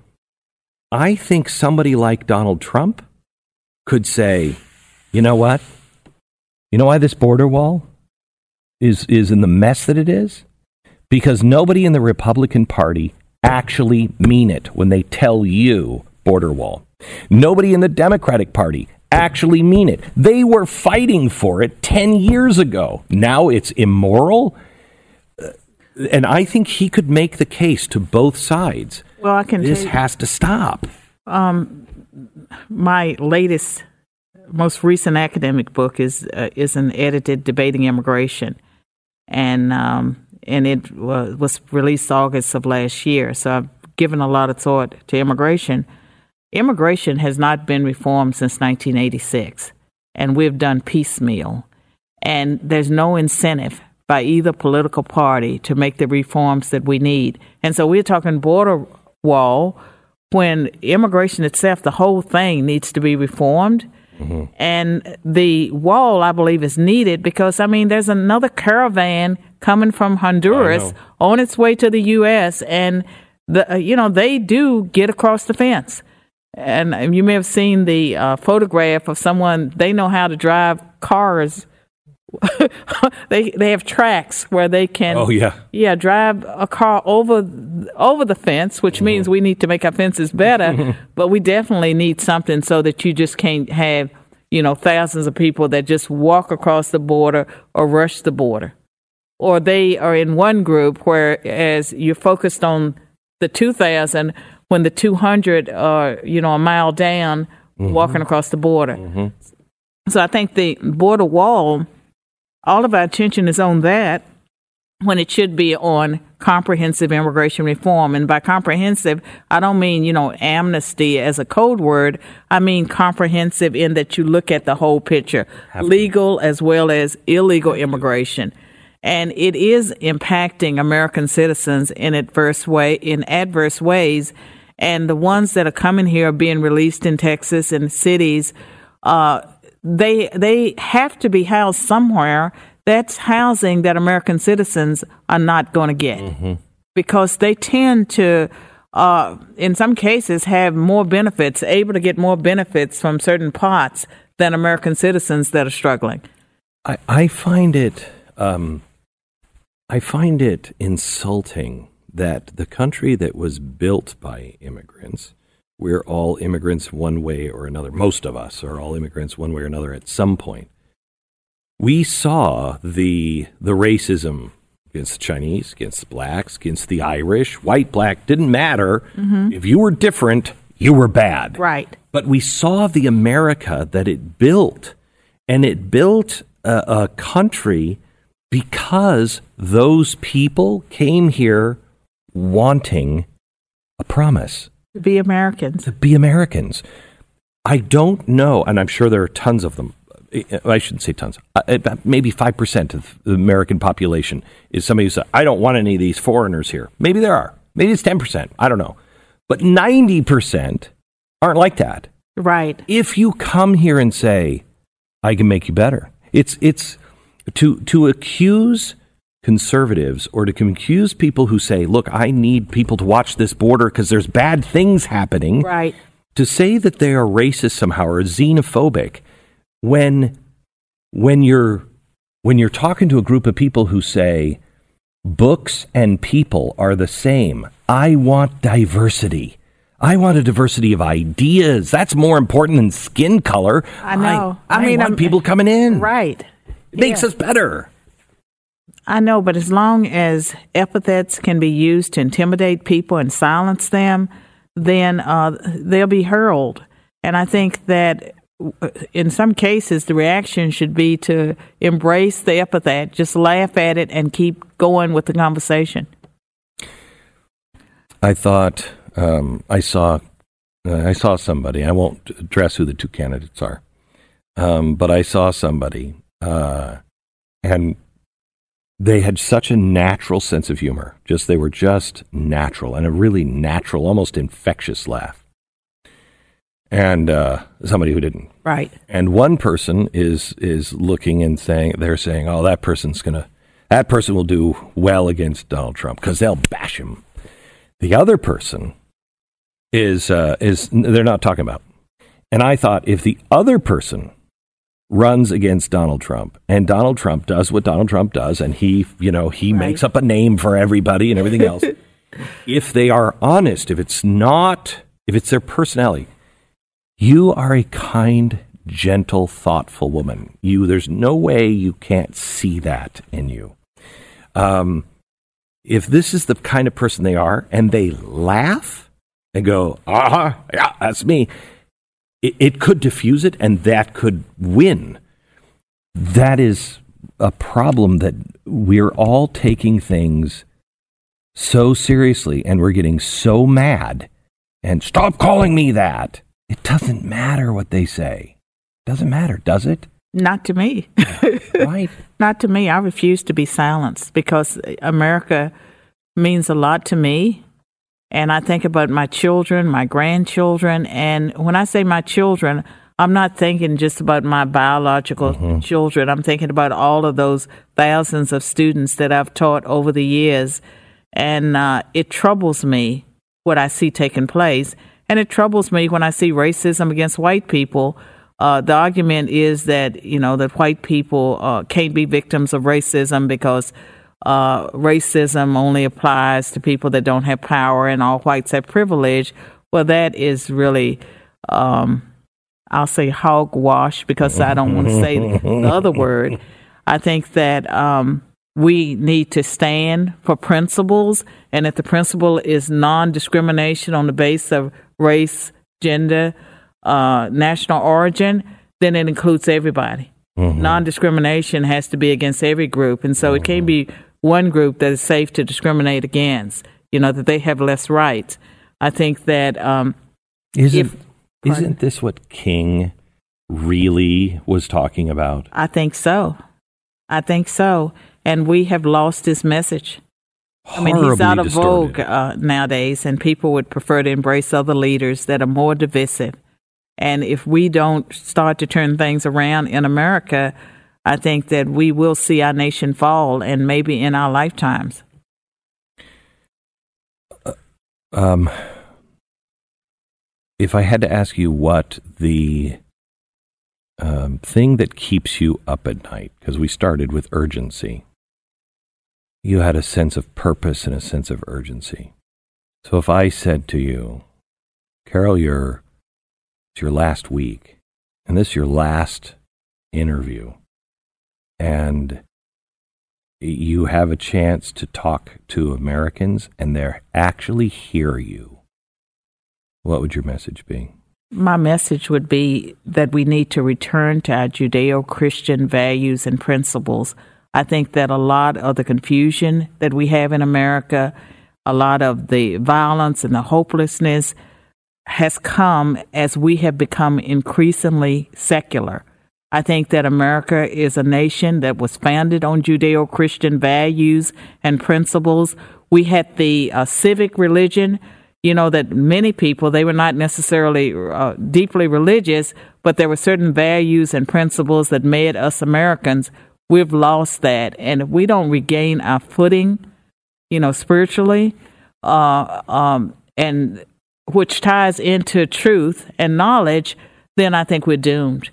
I think somebody like Donald Trump could say, you know what? You know why this border wall is is in the mess that it is? Because nobody in the Republican Party actually mean it when they tell you border wall. Nobody in the Democratic Party actually mean it. They were fighting for it ten years ago. Now it's immoral. And I think he could make the case to both sides. Well, I can This tell you, has to stop. Um, my latest, most recent academic book is uh, is an edited Debating Immigration. And um, and it was, was released August of last year. So I've given a lot of thought to immigration. Immigration has not been reformed since nineteen eighty-six, and we've done piecemeal. And there's no incentive by either political party to make the reforms that we need. And so we're talking border wall when immigration itself, the whole thing needs to be reformed. Mm-hmm. And the wall, I believe, is needed because, I mean, there's another caravan coming from Honduras on its way to the U S, and, the uh, you know, they do get across the fence. And you may have seen the uh, photograph of someone, they know how to drive cars. they they have tracks where they can oh yeah yeah drive a car over over the fence, which mm-hmm. means we need to make our fences better. But we definitely need something so that you just can't have, you know, thousands of people that just walk across the border or rush the border, or they are in one group, whereas you're focused on the two thousand when the two hundred are, you know, a mile down mm-hmm. walking across the border. Mm-hmm. So I think the border wall, all of our attention is on that when it should be on comprehensive immigration reform. And by comprehensive, I don't mean, you know, amnesty as a code word. I mean comprehensive in that you look at the whole picture, legal as well as illegal immigration. And it is impacting American citizens in adverse way, in adverse ways. And the ones that are coming here are being released in Texas and cities, uh, They they have to be housed somewhere. That's housing that American citizens are not going to get mm-hmm. because they tend to, uh, in some cases, have more benefits, able to get more benefits from certain pots than American citizens that are struggling. I, I find it um, I find it insulting that the country that was built by immigrants, we're all immigrants one way or another. Most of us are all immigrants one way or another at some point. We saw the the racism against the Chinese, against the blacks, against the Irish, white, black, didn't matter. Mm-hmm. If you were different, you were bad. Right. But we saw the America that it built, and it built a, a country because those people came here wanting a promise. To be Americans. To be Americans. I don't know, and I'm sure there are tons of them. I shouldn't say tons. Maybe five percent of the American population is somebody who says, I don't want any of these foreigners here. Maybe there are. Maybe it's ten percent. I don't know. But ninety percent aren't like that. Right. If you come here and say, I can make you better. It's it's to to accuse conservatives or to accuse people who say, look, I need people to watch this border because there's bad things happening. Right. To say that they are racist somehow or xenophobic when when you're when you're talking to a group of people who say books and people are the same. I want diversity. I want a diversity of ideas. That's more important than skin color. I know. I, I, I mean, want I'm, people coming in. Right. It makes yeah. us better. I know, but as long as epithets can be used to intimidate people and silence them, then uh, they'll be hurled. And I think that in some cases, the reaction should be to embrace the epithet, just laugh at it, and keep going with the conversation. I thought um, I saw uh, I saw somebody. I won't address who the two candidates are, um, but I saw somebody, uh, and they had such a natural sense of humor. Just they were just natural, and a really natural, almost infectious laugh. And uh, somebody who didn't. Right. And one person is is looking and saying, they're saying, oh, that person's going to, that person will do well against Donald Trump because they'll bash him. The other person is, uh, is they're not talking about. And I thought if the other person runs against Donald Trump and Donald Trump does what Donald Trump does and he, you know, he right. makes up a name for everybody and everything else, if they are honest, if it's not, if it's their personality, you are a kind, gentle, thoughtful woman. You, there's no way you can't see that in you. Um, if this is the kind of person they are, and they laugh and go, "Uh-huh, yeah, that's me," it, it could diffuse it, and that could win. That is a problem that we're all taking things so seriously and we're getting so mad and stop calling me that. It doesn't matter what they say. Doesn't matter, does it? Not to me. Right. Not to me. I refuse to be silenced because America means a lot to me. And I think about my children, my grandchildren. And when I say my children, I'm not thinking just about my biological mm-hmm. children. I'm thinking about all of those thousands of students that I've taught over the years. And uh, it troubles me what I see taking place. And it troubles me when I see racism against white people. Uh, the argument is that, you know, that white people uh, can't be victims of racism because uh, racism only applies to people that don't have power and all whites have privilege. Well, that is really, um, I'll say hogwash because I don't want to say the other word. I think that um, we need to stand for principles, and if the principle is non-discrimination on the basis of race, gender, uh, national origin, then it includes everybody. Mm-hmm. Non-discrimination has to be against every group, and so mm-hmm. it can't be one group that is safe to discriminate against, you know, that they have less rights. I think that um, isn't, if, isn't this what King really was talking about? I think so. I think so. And we have lost his message. I mean, he's out of vogue uh, nowadays, and people would prefer to embrace other leaders that are more divisive. And if we don't start to turn things around in America, I think that we will see our nation fall, and maybe in our lifetimes. Uh, um, if I had to ask you what the um, thing that keeps you up at night, because we started with urgency, you had a sense of purpose and a sense of urgency. So if I said to you, Carol, you're, it's your last week, and this is your last interview, and you have a chance to talk to Americans, and they actually hear you, what would your message be? My message would be that we need to return to our Judeo-Christian values and principles. I think that a lot of the confusion that we have in America, a lot of the violence and the hopelessness has come as we have become increasingly secular. I think that America is a nation that was founded on Judeo-Christian values and principles. We had the uh, civic religion, you know, that many people, they were not necessarily uh, deeply religious, but there were certain values and principles that made us Americans. We've lost that. And if we don't regain our footing, you know, spiritually, uh, um, and which ties into truth and knowledge, then I think we're doomed.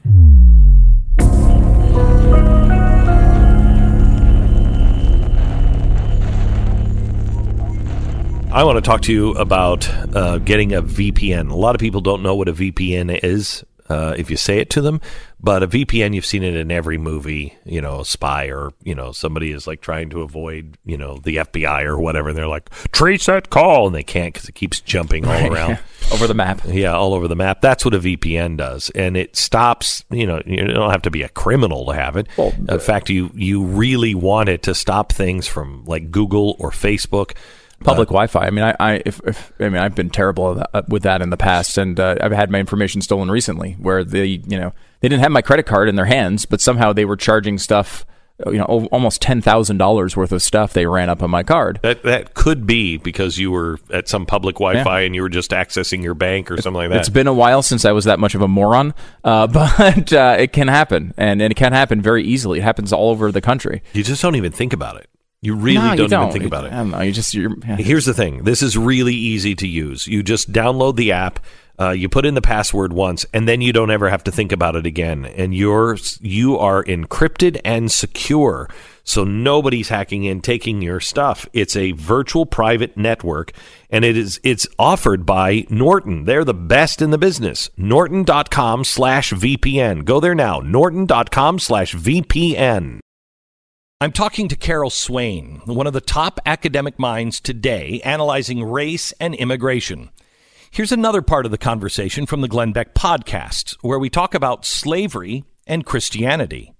I want to talk to you about uh, getting a V P N. A lot of people don't know what a V P N is uh, if you say it to them, but a V P N, you've seen it in every movie, you know, a spy or, you know, somebody is like trying to avoid, you know, the F B I or whatever, and they're like, trace that call, and they can't because it keeps jumping all right, around. Yeah. Over the map. Yeah, all over the map. That's what a V P N does, and it stops, you know, you don't have to be a criminal to have it. Well, in fact, you, you really want it to stop things from like Google or Facebook. Public uh, Wi-Fi. I mean, I, I, if, if, I mean, I've been terrible with that in the past, and uh, I've had my information stolen recently, where they, you know, they didn't have my credit card in their hands, but somehow they were charging stuff, you know, almost ten thousand dollars worth of stuff they ran up on my card. That that could be because you were at some public Wi-Fi yeah. and you were just accessing your bank or something like that. It's been a while since I was that much of a moron, uh, but uh, it can happen, and, and it can happen very easily. It happens all over the country. You just don't even think about it. You really no, don't, you don't even think about it. I don't know. You just, you're, yeah. Here's the thing. This is really easy to use. You just download the app, uh, you put in the password once, and then you don't ever have to think about it again. And you're, you are encrypted and secure, so nobody's hacking in, taking your stuff. It's a virtual private network, and it is it's offered by Norton. They're the best in the business. Norton.com slash VPN. Go there now. Norton.com slash VPN. I'm talking to Carol Swain, one of the top academic minds today analyzing race and immigration. Here's another part of the conversation from the Glenn Beck podcast, where we talk about slavery and Christianity.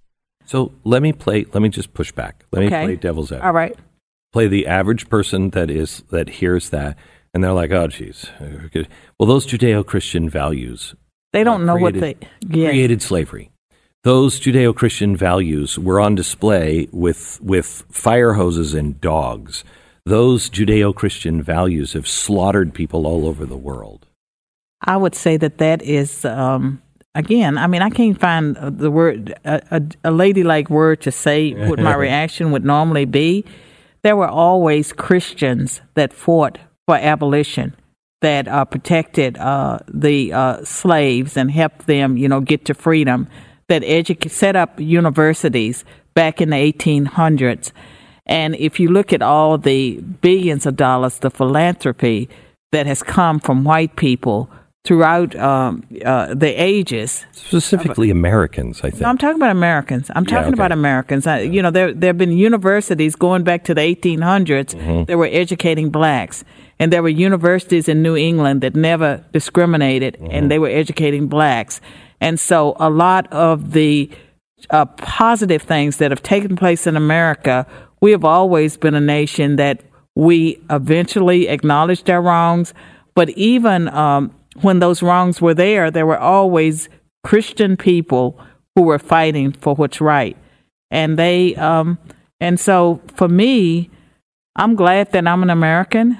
So let me play. Let me just push back. Let Okay. me play devil's advocate. All right. Play the average person that is that hears that, and they're like, "Oh, geez." Well, those Judeo-Christian values. They don't know what created, they yeah. created slavery. Those Judeo-Christian values were on display with with fire hoses and dogs. Those Judeo-Christian values have slaughtered people all over the world. I would say that that is, um, again, I mean, I can't find the word, a, a, a ladylike word to say what my reaction would normally be. There were always Christians that fought for abolition, that uh, protected uh, the uh, slaves and helped them, you know, get to freedom, that edu- set up universities back in the eighteen hundreds. And if you look at all the billions of dollars, the philanthropy that has come from white people throughout um, uh, the ages. Specifically Americans, I think. No, I'm talking about Americans. I'm Yeah, talking okay. about Americans. I, you know, there there have been universities going back to the eighteen hundreds Mhm. that were educating blacks. And there were universities in New England that never discriminated, and they were educating blacks. And so a lot of the uh, positive things that have taken place in America, we have always been a nation that we eventually acknowledged our wrongs. But even um, when those wrongs were there, there were always Christian people who were fighting for what's right. And they, um, and so for me, I'm glad that I'm an American,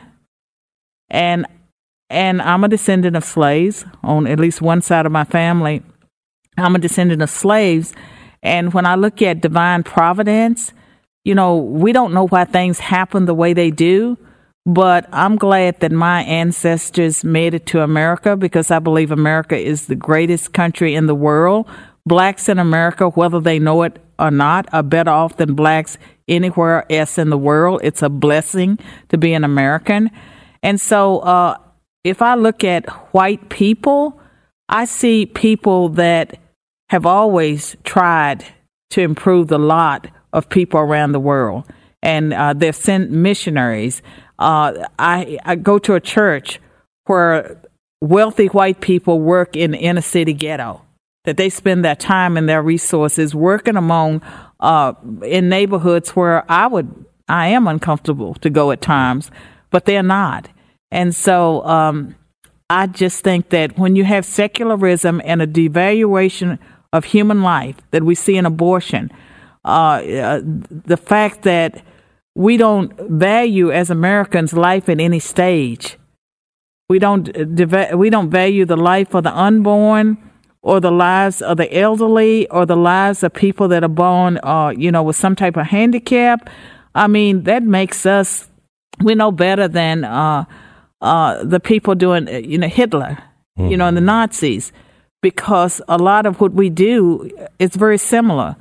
and and I'm a descendant of slaves on at least one side of my family. I'm a descendant of slaves, and when I look at divine providence, you know, we don't know why things happen the way they do, but I'm glad that my ancestors made it to America, because I believe America is the greatest country in the world. Blacks in America, whether they know it or not, are better off than blacks anywhere else in the world. It's a blessing to be an American. And so uh, if I look at white people, I see people that have always tried to improve the lot of people around the world. And uh, they've sent missionaries. Uh, I, I go to a church where wealthy white people work in the inner city ghetto, that they spend their time and their resources working among uh, in neighborhoods where I would I am uncomfortable to go at times, but they're not. And so um, I just think that when you have secularism and a devaluation of human life that we see in abortion, uh, uh, the fact that we don't value as Americans life at any stage. We don't deva- we don't value the life of the unborn, or the lives of the elderly, or the lives of people that are born, uh, you know, with some type of handicap. I mean, that makes us, we know better than uh, uh, the people doing, you know, Hitler, mm-hmm. you know, and the Nazis, because a lot of what we do is very similar.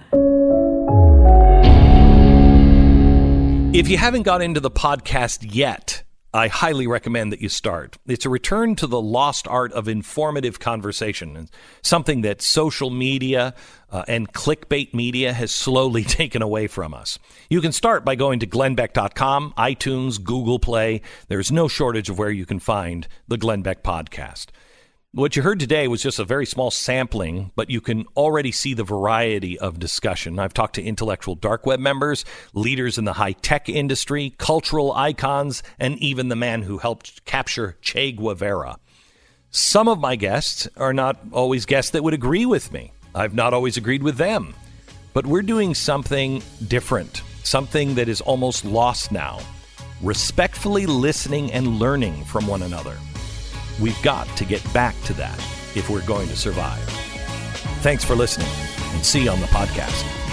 If you haven't got into the podcast yet, I highly recommend that you start. It's a return to the lost art of informative conversation, something that social media uh, and clickbait media has slowly taken away from us. You can start by going to glenn beck dot com, iTunes, Google Play. There's no shortage of where you can find the Glenn Beck podcast. What you heard today was just a very small sampling, but you can already see the variety of discussion. I've talked to intellectual dark web members, leaders in the high-tech industry, cultural icons, and even the man who helped capture Che Guevara. Some of my guests are not always guests that would agree with me. I've not always agreed with them. But we're doing something different, something that is almost lost now. Respectfully listening and learning from one another. We've got to get back to that if we're going to survive. Thanks for listening, and see you on the podcast.